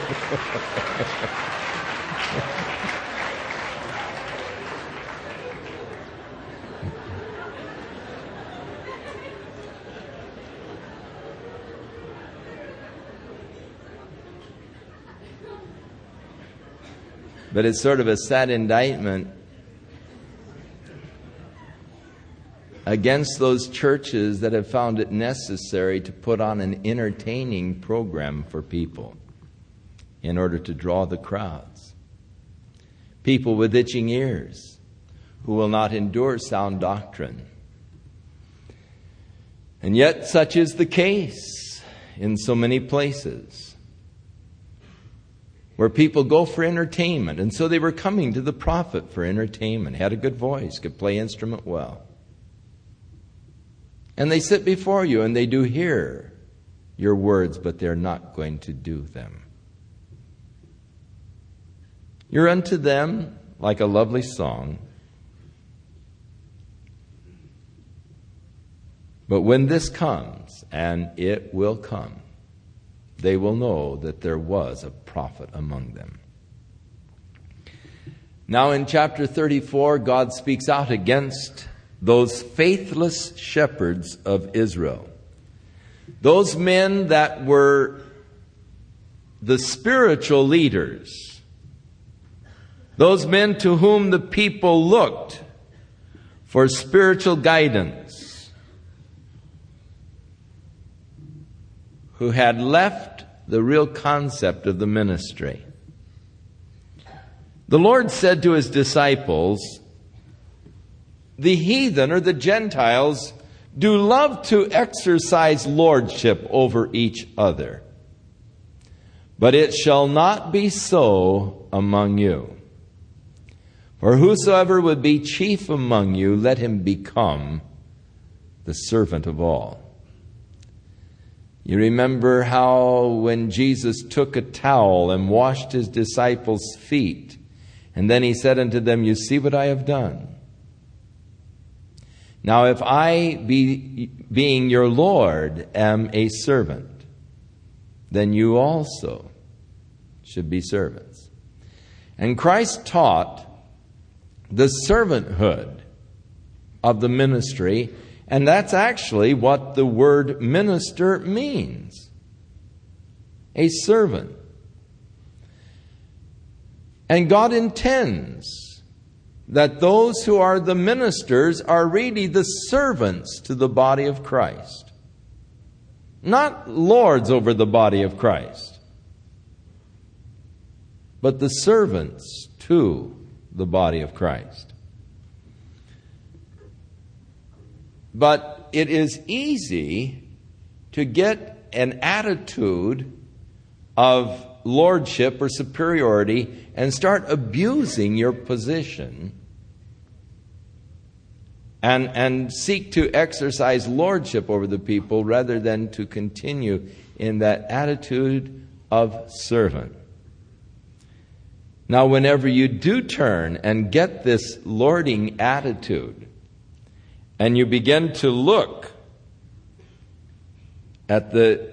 But it's sort of a sad indictment against those churches that have found it necessary to put on an entertaining program for people in order to draw the crowds. People with itching ears who will not endure sound doctrine. And yet such is the case in so many places, where people go for entertainment. And so they were coming to the prophet for entertainment. Had a good voice, could play instrument well. And they sit before you and they do hear your words, but they're not going to do them. You're unto them like a lovely song. But when this comes, and it will come, they will know that there was a prophet among them. Now in chapter 34, God speaks out against those faithless shepherds of Israel. Those men that were the spiritual leaders. Those men to whom the people looked for spiritual guidance, who had left the real concept of the ministry. The Lord said to his disciples, the heathen or the Gentiles do love to exercise lordship over each other, but it shall not be so among you. For whosoever would be chief among you, let him become the servant of all. You remember how when Jesus took a towel and washed his disciples' feet, and then he said unto them, you see what I have done? Now if I, being your Lord, am a servant, then you also should be servants. And Christ taught the servanthood of the ministry. And that's actually what the word minister means. A servant. And God intends that those who are the ministers are really the servants to the body of Christ. Not lords over the body of Christ, but the servants to the body of Christ. But it is easy to get an attitude of lordship or superiority and start abusing your position and seek to exercise lordship over the people rather than to continue in that attitude of servant. Now, whenever you do turn and get this lording attitude, and you begin to look at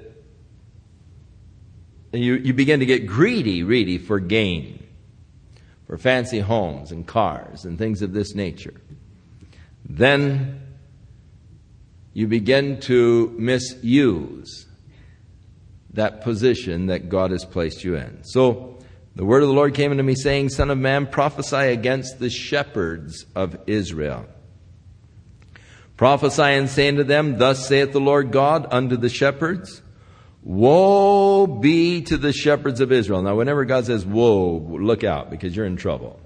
you begin to get greedy, really, for gain, for fancy homes and cars and things of this nature, then you begin to misuse that position that God has placed you in. So the word of the Lord came unto me, saying, Son of man, prophesy against the shepherds of Israel. Prophesy and say unto them, Thus saith the Lord God unto the shepherds, Woe be to the shepherds of Israel. Now, whenever God says woe, look out, because you're in trouble.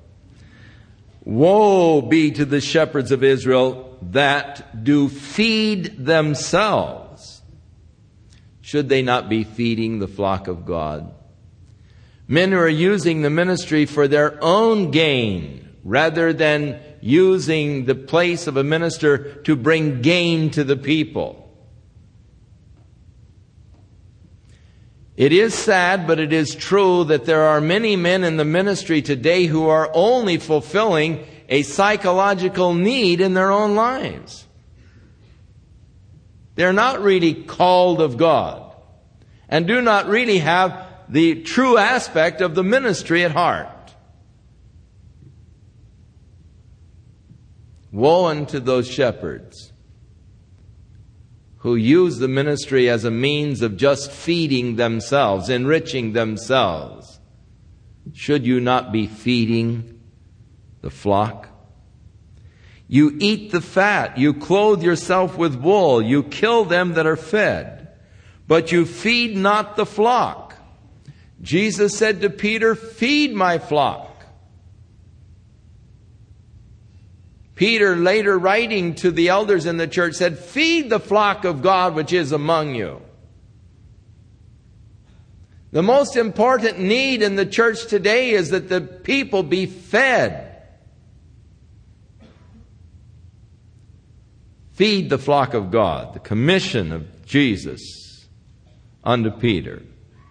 Woe be to the shepherds of Israel that do feed themselves. Should they not be feeding the flock of God? Men who are using the ministry for their own gain, rather than using the place of a minister to bring gain to the people. It is sad, but it is true that there are many men in the ministry today who are only fulfilling a psychological need in their own lives. They're not really called of God and do not really have the true aspect of the ministry at heart. Woe unto those shepherds who use the ministry as a means of just feeding themselves, enriching themselves. Should you not be feeding the flock? You eat the fat, you clothe yourself with wool, you kill them that are fed, but you feed not the flock. Jesus said to Peter, Feed my flock. Peter, later writing to the elders in the church, said, Feed the flock of God which is among you. The most important need in the church today is that the people be fed. Feed the flock of God, the commission of Jesus unto Peter.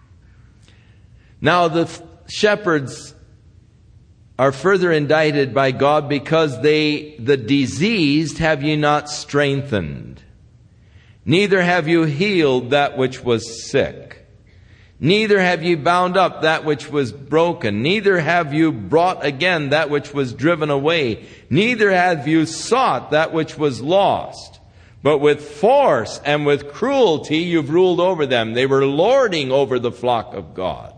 Now the shepherds are further indicted by God because the diseased have you not strengthened. Neither have you healed that which was sick. Neither have you bound up that which was broken. Neither have you brought again that which was driven away. Neither have you sought that which was lost. But with force and with cruelty you've ruled over them. They were lording over the flock of God.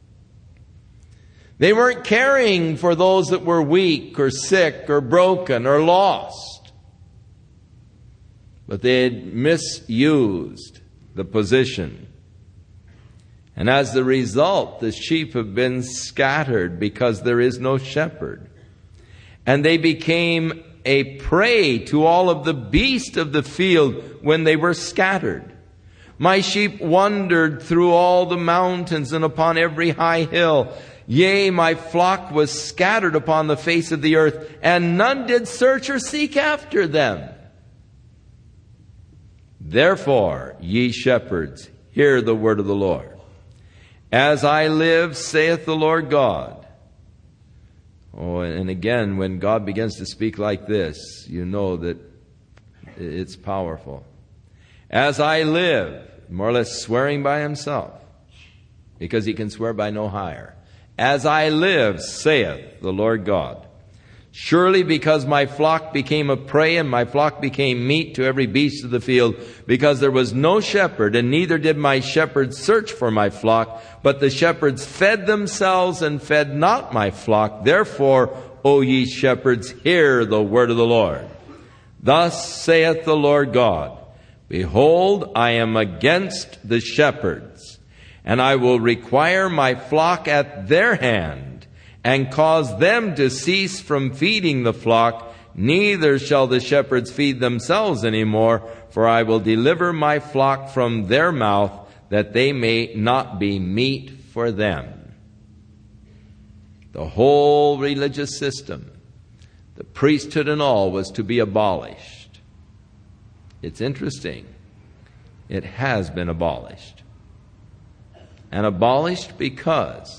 They weren't caring for those that were weak or sick or broken or lost. But they had misused the position. And as the result, the sheep have been scattered because there is no shepherd. And they became a prey to all of the beasts of the field when they were scattered. My sheep wandered through all the mountains and upon every high hill. Yea, my flock was scattered upon the face of the earth, and none did search or seek after them. Therefore, ye shepherds, hear the word of the Lord. As I live, saith the Lord God. Oh, and again, when God begins to speak like this, you know that it's powerful. As I live, more or less swearing by himself, because he can swear by no higher. As I live, saith the Lord God, surely because my flock became a prey and my flock became meat to every beast of the field, because there was no shepherd, and neither did my shepherds search for my flock, but the shepherds fed themselves and fed not my flock. Therefore, O ye shepherds, hear the word of the Lord. Thus saith the Lord God, Behold, I am against the shepherds, and I will require my flock at their hand, and cause them to cease from feeding the flock. Neither shall the shepherds feed themselves any more, for I will deliver my flock from their mouth, that they may not be meat for them. The whole religious system, the priesthood and all, was to be abolished. It's interesting. It has been abolished. And abolished because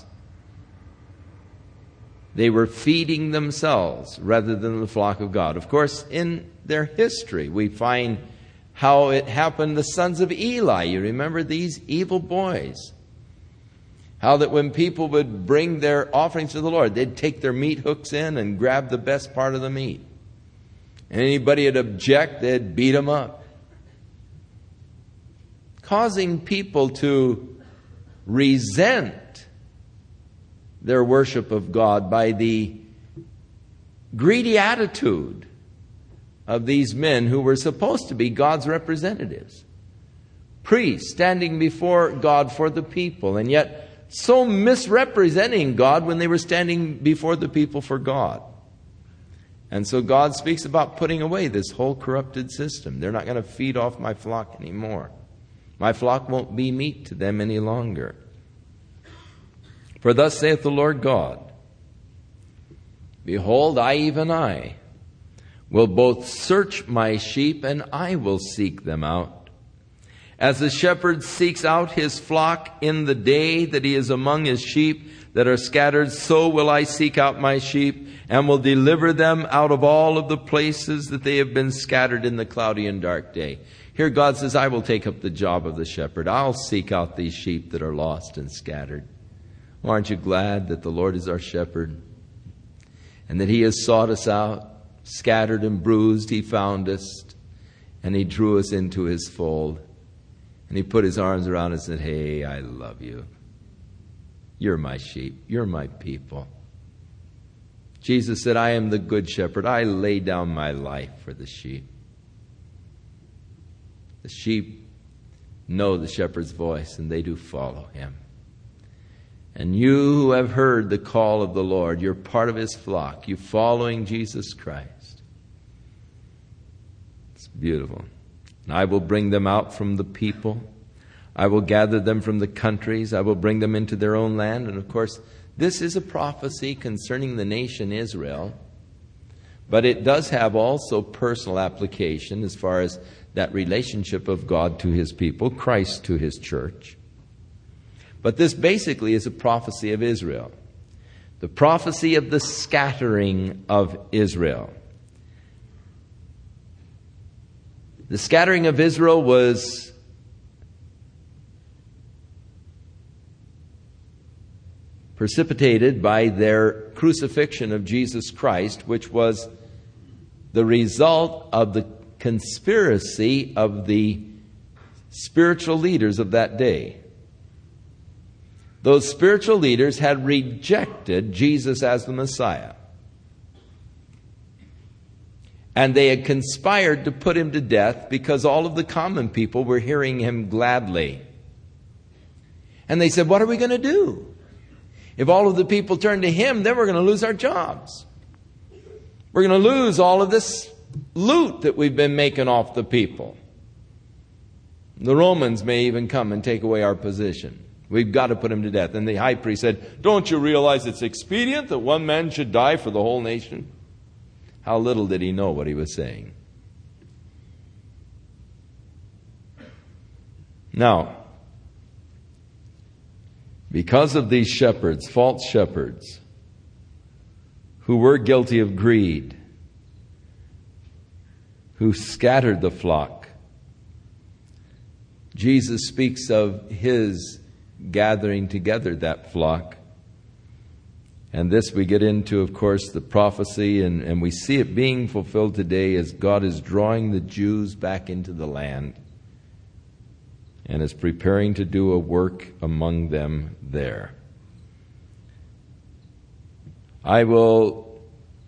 they were feeding themselves rather than the flock of God. Of course, in their history, we find how it happened. The sons of Eli, you remember these evil boys? How that when people would bring their offerings to the Lord, they'd take their meat hooks in and grab the best part of the meat. And anybody would object, they'd beat them up. Causing people to resent their worship of God by the greedy attitude of these men who were supposed to be God's representatives. Priests standing before God for the people, and yet so misrepresenting God when they were standing before the people for God. And so God speaks about putting away this whole corrupted system. They're not going to feed off my flock anymore. My flock won't be meat to them any longer. For thus saith the Lord God, behold, I, even I, will both search my sheep, and I will seek them out. As the shepherd seeks out his flock in the day that he is among his sheep that are scattered, so will I seek out my sheep, and will deliver them out of all of the places that they have been scattered in the cloudy and dark day. Here God says, I will take up the job of the shepherd. I'll seek out these sheep that are lost and scattered. Oh, aren't you glad that the Lord is our shepherd, and that he has sought us out? Scattered and bruised, he found us, and he drew us into his fold. And he put his arms around us and said, hey, I love you. You're my sheep. You're my people. Jesus said, I am the good shepherd. I lay down my life for the sheep. The sheep know the shepherd's voice, and they do follow him. And you who have heard the call of the Lord, you're part of his flock. You're following Jesus Christ. It's beautiful. And I will bring them out from the people. I will gather them from the countries. I will bring them into their own land. And of course, this is a prophecy concerning the nation Israel. But it does have also personal application as far as that relationship of God to his people, Christ to his church. But this basically is a prophecy of Israel. The prophecy of the scattering of Israel. The scattering of Israel was precipitated by their crucifixion of Jesus Christ, which was the result of the conspiracy of the spiritual leaders of that day. Those spiritual leaders had rejected Jesus as the Messiah. And they had conspired to put him to death because all of the common people were hearing him gladly. And they said, what are we going to do? If all of the people turn to him, then we're going to lose our jobs. We're going to lose all of this loot that we've been making off the people. The Romans may even come and take away our position. We've got to put him to death. And the high priest said, don't you realize it's expedient that one man should die for the whole nation? How little did he know what he was saying. Now, because of these shepherds, false shepherds, who were guilty of greed, who scattered the flock, Jesus speaks of his gathering together that flock. And this we get into, of course, the prophecy, and we see it being fulfilled today as God is drawing the Jews back into the land and is preparing to do a work among them there. I will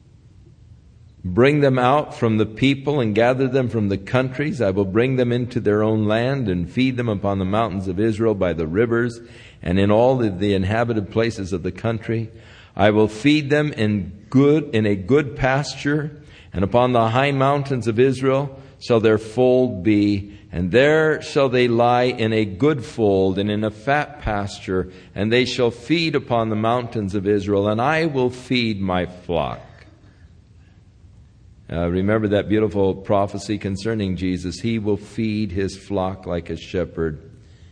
bring them out from the people and gather them from the countries. I will bring them into their own land and feed them upon the mountains of Israel by the rivers and in all of the inhabited places of the country. I will feed them in a good pasture, and upon the high mountains of Israel shall their fold be, and there shall they lie in a good fold and in a fat pasture, and they shall feed upon the mountains of Israel, and I will feed my flock. Remember that beautiful prophecy concerning Jesus. He will feed his flock like a shepherd.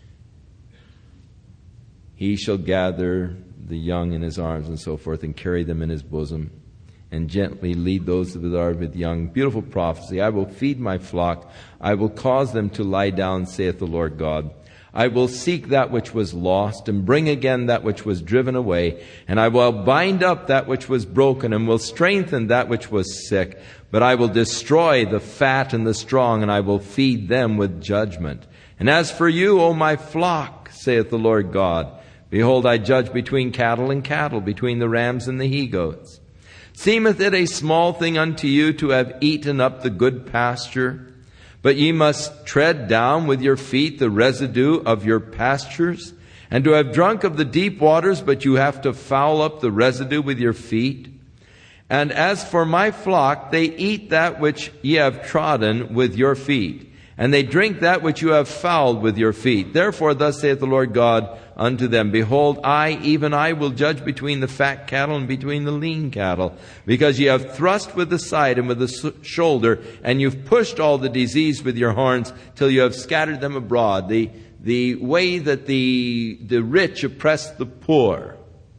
He shall gather the young in his arms and so forth, and carry them in his bosom, and gently lead those that are with young. Beautiful prophecy. I will feed my flock. I will cause them to lie down, saith the Lord God. I will seek that which was lost, and bring again that which was driven away. And I will bind up that which was broken, and will strengthen that which was sick. But I will destroy the fat and the strong, and I will feed them with judgment. And as for you, O my flock, saith the Lord God. Behold, I judge between cattle and cattle, between the rams and the he-goats. Seemeth it a small thing unto you to have eaten up the good pasture? But ye must tread down with your feet the residue of your pastures, and to have drunk of the deep waters, but you have to foul up the residue with your feet. And as for my flock, they eat that which ye have trodden with your feet, and they drink that which you have fouled with your feet. Therefore thus saith the Lord God unto them, Behold, I, even I, will judge between the fat cattle and between the lean cattle, because ye have thrust with the side and with the shoulder, and you've pushed all the disease with your horns, till you have scattered them abroad. The way that the rich oppress the poor.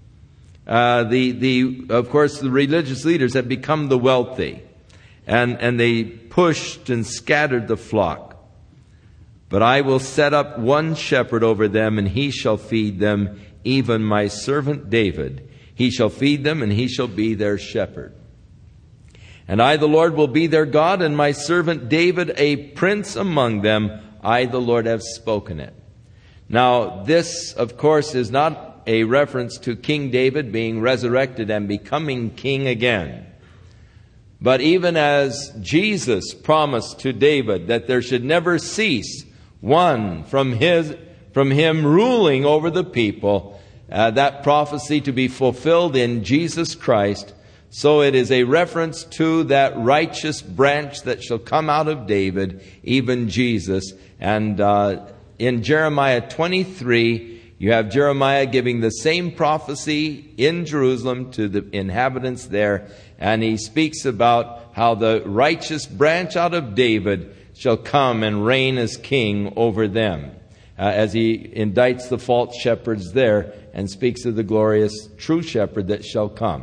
Of course, the religious leaders have become the wealthy, and they pushed and scattered the flock. But I will set up one shepherd over them, and he shall feed them, even my servant David. He shall feed them, and he shall be their shepherd. And I, the Lord, will be their God, and my servant David a prince among them. I, the Lord, have spoken it. Now, this, of course, is not a reference to King David being resurrected and becoming king again. But even as Jesus promised to David that there should never cease one from him ruling over the people, that prophecy to be fulfilled in Jesus Christ, so it is a reference to that righteous branch that shall come out of David, even Jesus. And in Jeremiah 23, you have Jeremiah giving the same prophecy in Jerusalem to the inhabitants there. And he speaks about how the righteous branch out of David shall come and reign as king over them. As he indicts the false shepherds there and speaks of the glorious true shepherd that shall come.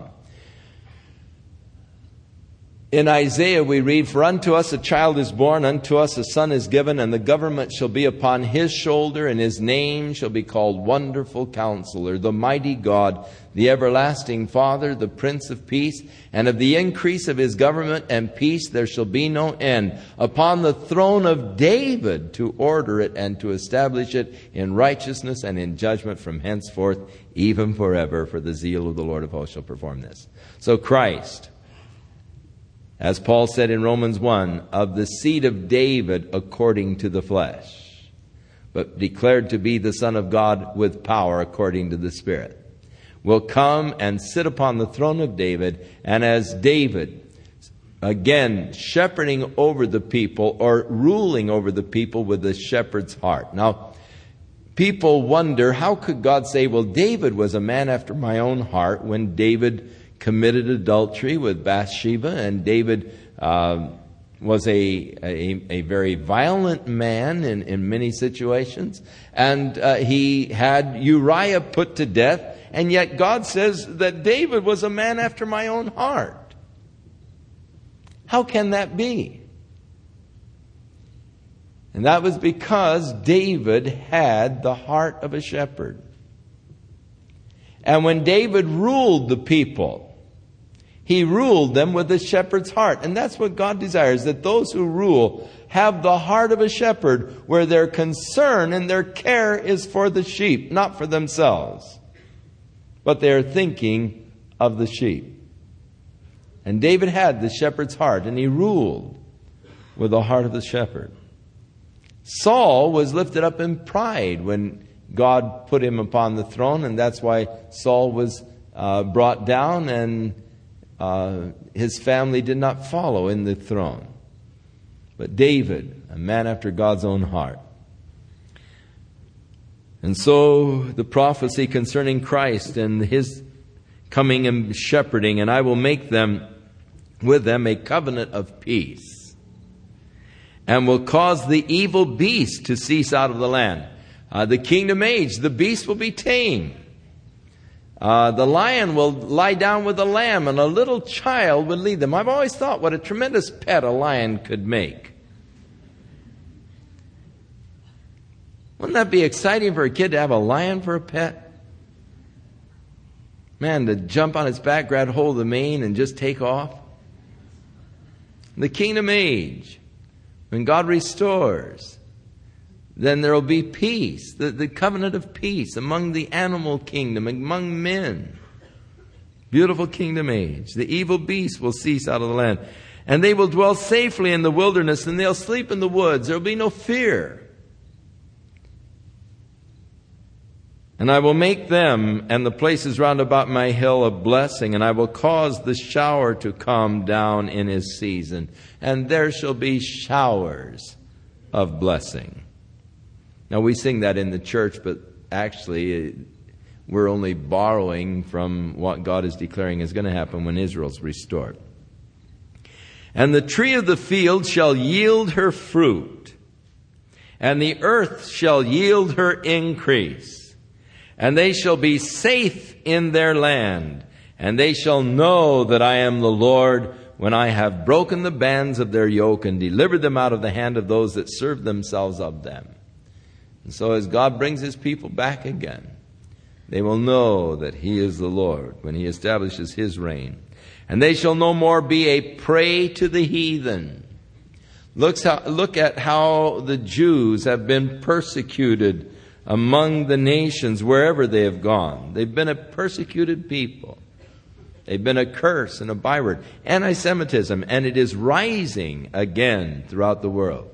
In Isaiah we read, For unto us a child is born, unto us a son is given, and the government shall be upon his shoulder, and his name shall be called Wonderful Counselor, the Mighty God, the Everlasting Father, the Prince of Peace. And of the increase of his government and peace there shall be no end, upon the throne of David, to order it and to establish it in righteousness and in judgment from henceforth, even forever. For the zeal of the Lord of hosts shall perform this. So Christ, as Paul said in Romans 1, of the seed of David according to the flesh, but declared to be the Son of God with power according to the Spirit, will come and sit upon the throne of David, and as David, again, shepherding over the people, or ruling over the people with the shepherd's heart. Now, people wonder, how could God say, well, David was a man after my own heart, when David committed adultery with Bathsheba, and David was a very violent man in many situations, and he had Uriah put to death, and yet God says that David was a man after my own heart. How can that be? And that was because David had the heart of a shepherd. And when David ruled the people, he ruled them with the shepherd's heart. And that's what God desires, that those who rule have the heart of a shepherd, where their concern and their care is for the sheep, not for themselves. But they are thinking of the sheep. And David had the shepherd's heart, and he ruled with the heart of the shepherd. Saul was lifted up in pride when God put him upon the throne, and that's why Saul was brought down, and his family did not follow in the throne. But David, a man after God's own heart. And so the prophecy concerning Christ and his coming and shepherding, and I will make them with them a covenant of peace, and will cause the evil beast to cease out of the land. The kingdom age, the beast will be tamed. The lion will lie down with the lamb, and a little child would lead them. I've always thought what a tremendous pet a lion could make. Wouldn't that be exciting for a kid to have a lion for a pet? Man, to jump on its back, grab hold of the mane, and just take off. The kingdom age, when God restores, then there will be peace, the covenant of peace among the animal kingdom, among men. Beautiful kingdom age. The evil beast will cease out of the land. And they will dwell safely in the wilderness, and they'll sleep in the woods. There will be no fear. And I will make them and the places round about my hill a blessing, and I will cause the shower to come down in his season. And there shall be showers of blessing. Now we sing that in the church, but actually we're only borrowing from what God is declaring is going to happen when Israel's restored. And the tree of the field shall yield her fruit, and the earth shall yield her increase. And they shall be safe in their land, and they shall know that I am the Lord, when I have broken the bands of their yoke and delivered them out of the hand of those that serve themselves of them. And so as God brings his people back again, they will know that he is the Lord when he establishes his reign. And they shall no more be a prey to the heathen. Look at how the Jews have been persecuted among the nations wherever they have gone. They've been a persecuted people. They've been a curse and a byword. Anti-Semitism, and it is rising again throughout the world.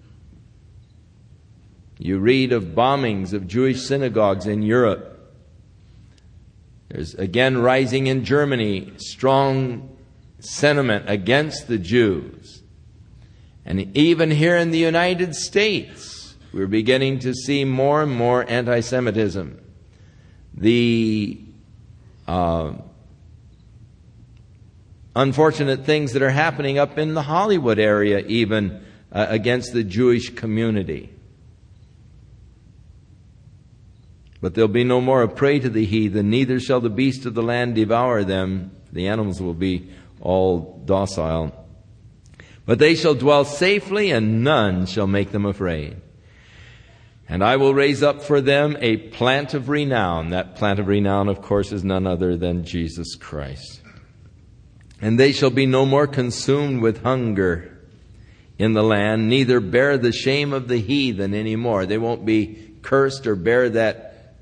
You read of bombings of Jewish synagogues in Europe. There's again rising in Germany strong sentiment against the Jews. And even here in the United States, we're beginning to see more and more anti-Semitism. The unfortunate things that are happening up in the Hollywood area even against the Jewish community. But there'll be no more a prey to the heathen, neither shall the beasts of the land devour them. The animals will be all docile. But they shall dwell safely, and none shall make them afraid. And I will raise up for them a plant of renown. That plant of renown, of course, is none other than Jesus Christ. And they shall be no more consumed with hunger in the land, neither bear the shame of the heathen anymore. They won't be cursed or bear that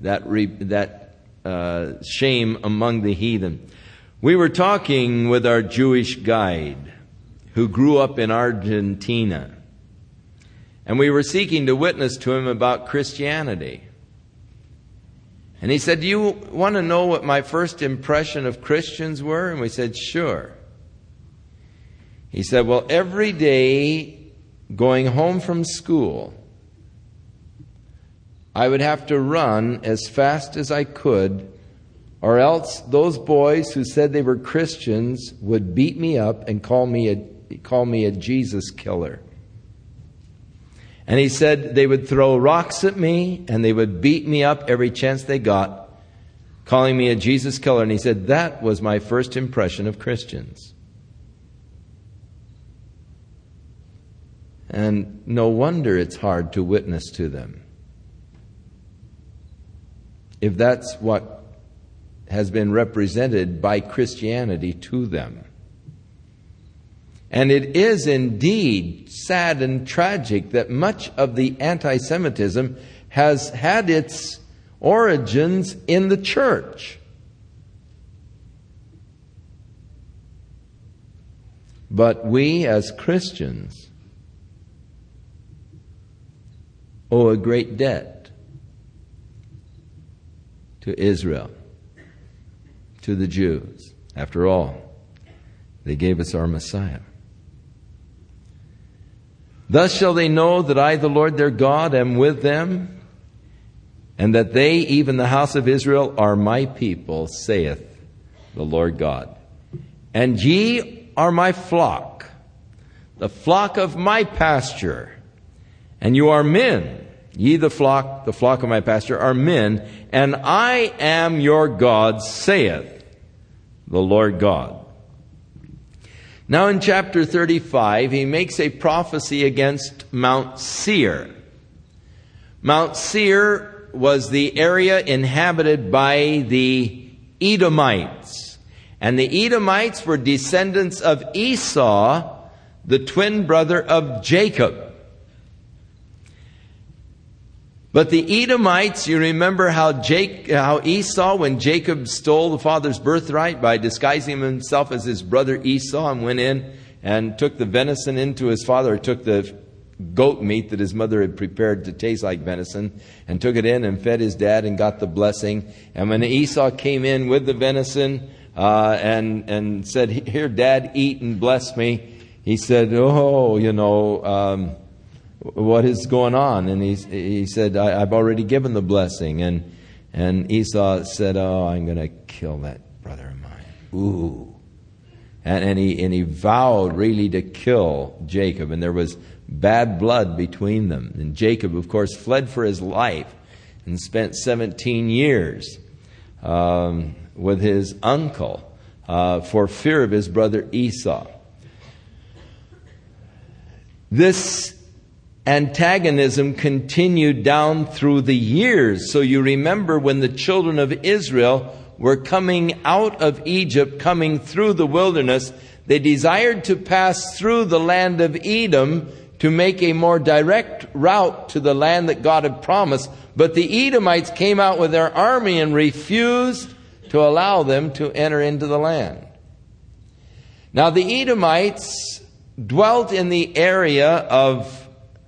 shame among the heathen. We were talking with our Jewish guide who grew up in Argentina. And we were seeking to witness to him about Christianity. And he said, "Do you want to know what my first impression of Christians were?" And we said, "Sure." He said, "Well, every day going home from school, I would have to run as fast as I could, or else those boys who said they were Christians would beat me up and call me a Jesus killer." And he said they would throw rocks at me and they would beat me up every chance they got, calling me a Jesus killer. And he said that was my first impression of Christians. And no wonder it's hard to witness to them, if that's what has been represented by Christianity to them. And it is indeed sad and tragic that much of the anti-Semitism has had its origins in the church. But we as Christians owe a great debt to Israel, to the Jews. After all, they gave us our Messiah. Thus shall they know that I, the Lord their God, am with them, and that they, even the house of Israel, are my people, saith the Lord God. And ye are my flock, the flock of my pasture, and you are men. Ye the flock of my pasture, are men, and I am your God, saith the Lord God. Now in chapter 35, he makes a prophecy against Mount Seir. Mount Seir was the area inhabited by the Edomites. And the Edomites were descendants of Esau, the twin brother of Jacob. But the Edomites, you remember how Esau, when Jacob stole the father's birthright by disguising himself as his brother Esau and went in and took the venison into his father, or took the goat meat that his mother had prepared to taste like venison, and took it in and fed his dad and got the blessing. And when Esau came in with the venison and said, "Here, Dad, eat and bless me," he said, what is going on? And he said, I've already given the blessing. And Esau said, I'm going to kill that brother of mine. Ooh. And he vowed really to kill Jacob. And there was bad blood between them. And Jacob, of course, fled for his life and spent 17 years with his uncle for fear of his brother Esau. This antagonism continued down through the years. So you remember when the children of Israel were coming out of Egypt, coming through the wilderness, they desired to pass through the land of Edom to make a more direct route to the land that God had promised. But the Edomites came out with their army and refused to allow them to enter into the land. Now the Edomites dwelt in the area of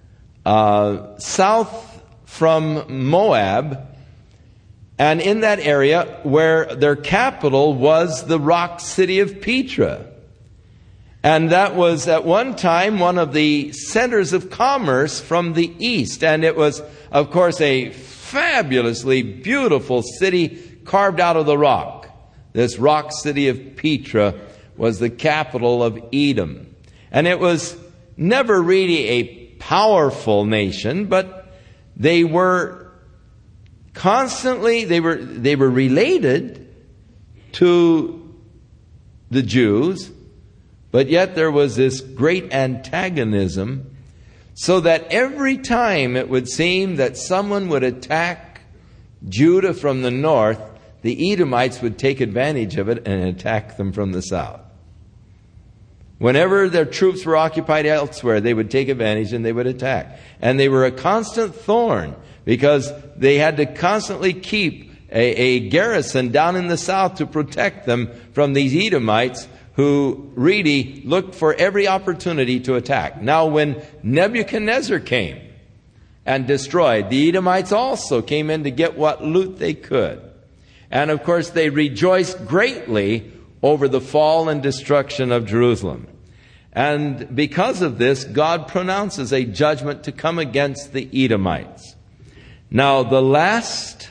south from Moab, and in that area where their capital was the rock city of Petra. And that was at one time one of the centers of commerce from the east. And it was, of course, a fabulously beautiful city carved out of the rock. This rock city of Petra was the capital of Edom. And it was never really a powerful nation, but they were constantly, they were related to the Jews, but yet there was this great antagonism, so that every time it would seem that someone would attack Judah from the north, the Edomites would take advantage of it and attack them from the south. Whenever their troops were occupied elsewhere, they would take advantage and they would attack. And they were a constant thorn because they had to constantly keep a garrison down in the south to protect them from these Edomites who really looked for every opportunity to attack. Now, when Nebuchadnezzar came and destroyed, the Edomites also came in to get what loot they could. And of course, they rejoiced greatly over the fall and destruction of Jerusalem. And because of this, God pronounces a judgment to come against the Edomites. Now, the last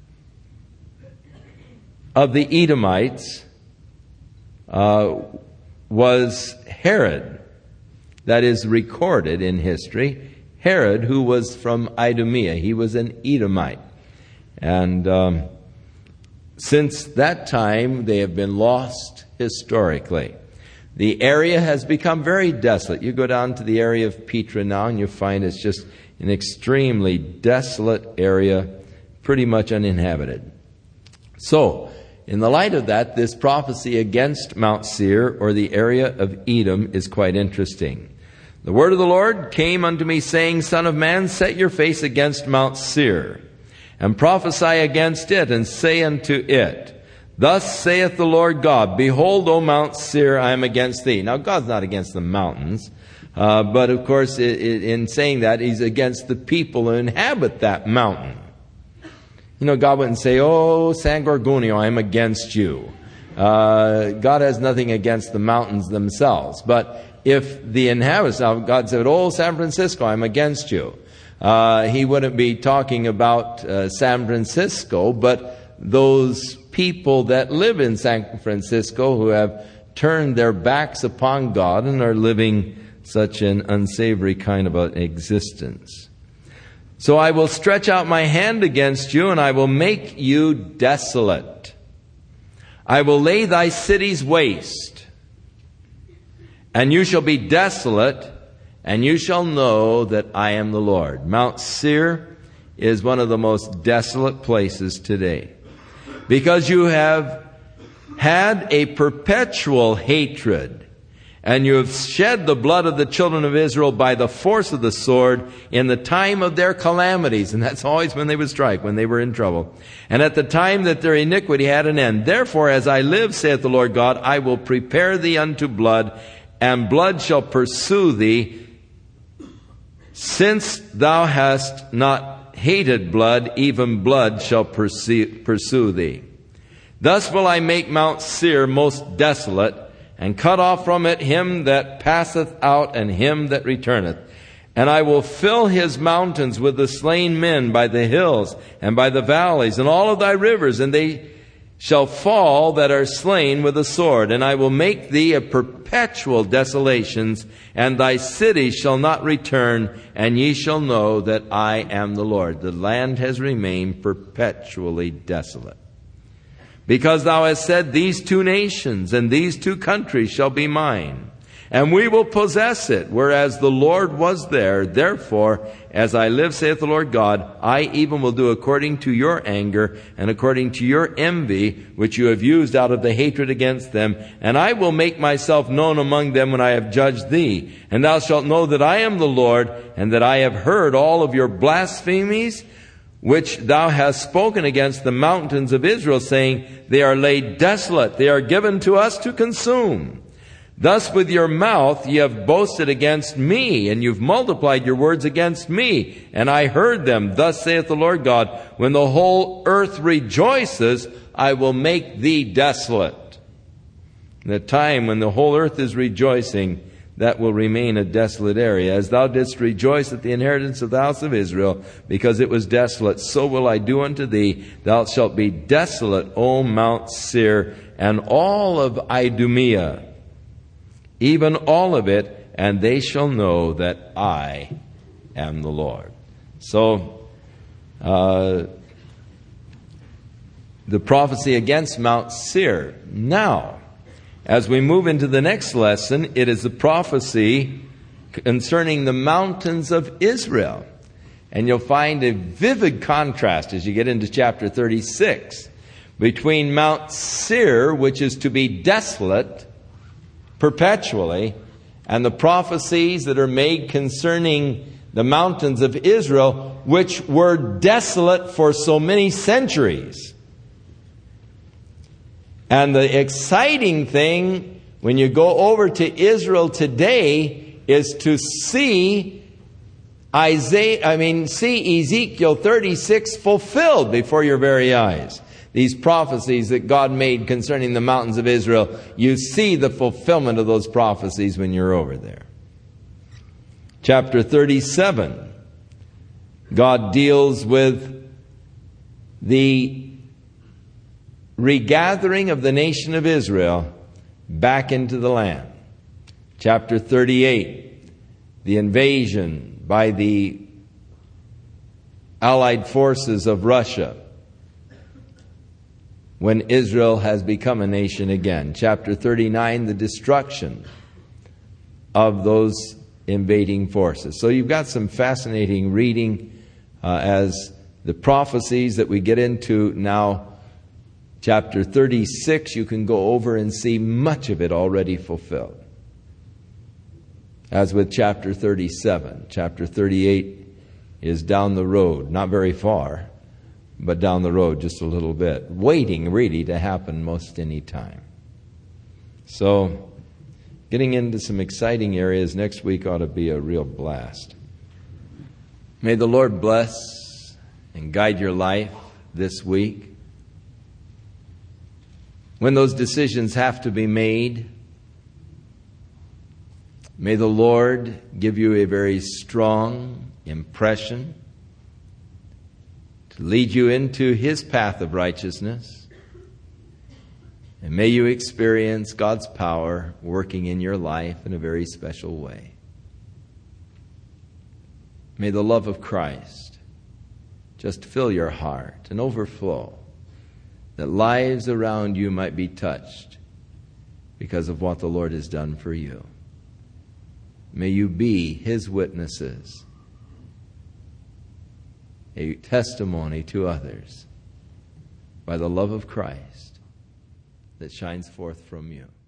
of the Edomites was Herod. That is recorded in history. Herod, who was from Idumea. He was an Edomite. And since that time, they have been lost historically. The area has become very desolate. You go down to the area of Petra now, and you find it's just an extremely desolate area, pretty much uninhabited. So, in the light of that, this prophecy against Mount Seir, or the area of Edom, is quite interesting. The word of the Lord came unto me, saying, Son of man, set your face against Mount Seir, and prophesy against it, and say unto it, Thus saith the Lord God, Behold, O Mount Seir, I am against thee. Now, God's not against the mountains, but of course, in saying that, He's against the people who inhabit that mountain. You know, God wouldn't say, Oh, San Gorgonio, I am against you. God has nothing against the mountains themselves. But if the inhabitants, now God said, Oh, San Francisco, I'm against you. He wouldn't be talking about San Francisco, but those people that live in San Francisco who have turned their backs upon God and are living such an unsavory kind of an existence. So I will stretch out my hand against you, and I will make you desolate. I will lay thy cities waste, and you shall be desolate, and you shall know that I am the Lord. Mount Seir is one of the most desolate places today, because you have had a perpetual hatred And you have shed the blood of the children of Israel by the force of the sword in the time of their calamities. And that's always when they would strike, when they were in trouble. And at the time that their iniquity had an end. Therefore, as I live, saith the Lord God, I will prepare thee unto blood, and blood shall pursue thee. Since thou hast not hated blood, even blood shall pursue thee. Thus will I make Mount Seir most desolate, and cut off from it him that passeth out and him that returneth. And I will fill his mountains with the slain men by the hills and by the valleys and all of thy rivers, and they shall fall that are slain with the sword. And I will make thee a perpetual desolations, and thy cities shall not return, and ye shall know that I am the Lord. The land has remained perpetually desolate. Because thou hast said, these two nations and these two countries shall be mine, and we will possess it, whereas the Lord was there. Therefore, as I live, saith the Lord God, I even will do according to your anger and according to your envy, which you have used out of the hatred against them. And I will make myself known among them when I have judged thee. And thou shalt know that I am the Lord, and that I have heard all of your blasphemies, which thou hast spoken against the mountains of Israel, saying, they are laid desolate, they are given to us to consume. Thus with your mouth ye have boasted against me, and you've multiplied your words against me, and I heard them. Thus saith the Lord God, when the whole earth rejoices, I will make thee desolate. In the time when the whole earth is rejoicing, that will remain a desolate area. As thou didst rejoice at the inheritance of the house of Israel, because it was desolate, so will I do unto thee. Thou shalt be desolate, O Mount Seir, and all of Idumea, even all of it, and they shall know that I am the Lord. So, the prophecy against Mount Seir. Now, as we move into the next lesson, it is the prophecy concerning the mountains of Israel. And you'll find a vivid contrast as you get into chapter 36 between Mount Seir, which is to be desolate perpetually, and the prophecies that are made concerning the mountains of Israel, which were desolate for so many centuries. And the exciting thing when you go over to Israel today is to see Ezekiel 36 fulfilled before your very eyes. These prophecies that God made concerning the mountains of Israel, you see the fulfillment of those prophecies when you're over there. Chapter 37, God deals with the regathering of the nation of Israel back into the land. Chapter 38, the invasion by the Allied forces of Russia when Israel has become a nation again. Chapter 39, the destruction of those invading forces. So you've got some fascinating reading as the prophecies that we get into now. Chapter 36, you can go over and see much of it already fulfilled. As with chapter 37, chapter 38 is down the road, not very far, but down the road just a little bit, waiting really to happen most any time. So, getting into some exciting areas next week ought to be a real blast. May the Lord bless and guide your life this week. When those decisions have to be made, may the Lord give you a very strong impression to lead you into His path of righteousness. And may you experience God's power working in your life in a very special way. May the love of Christ just fill your heart and overflow, that lives around you might be touched because of what the Lord has done for you. May you be His witnesses, a testimony to others by the love of Christ that shines forth from you.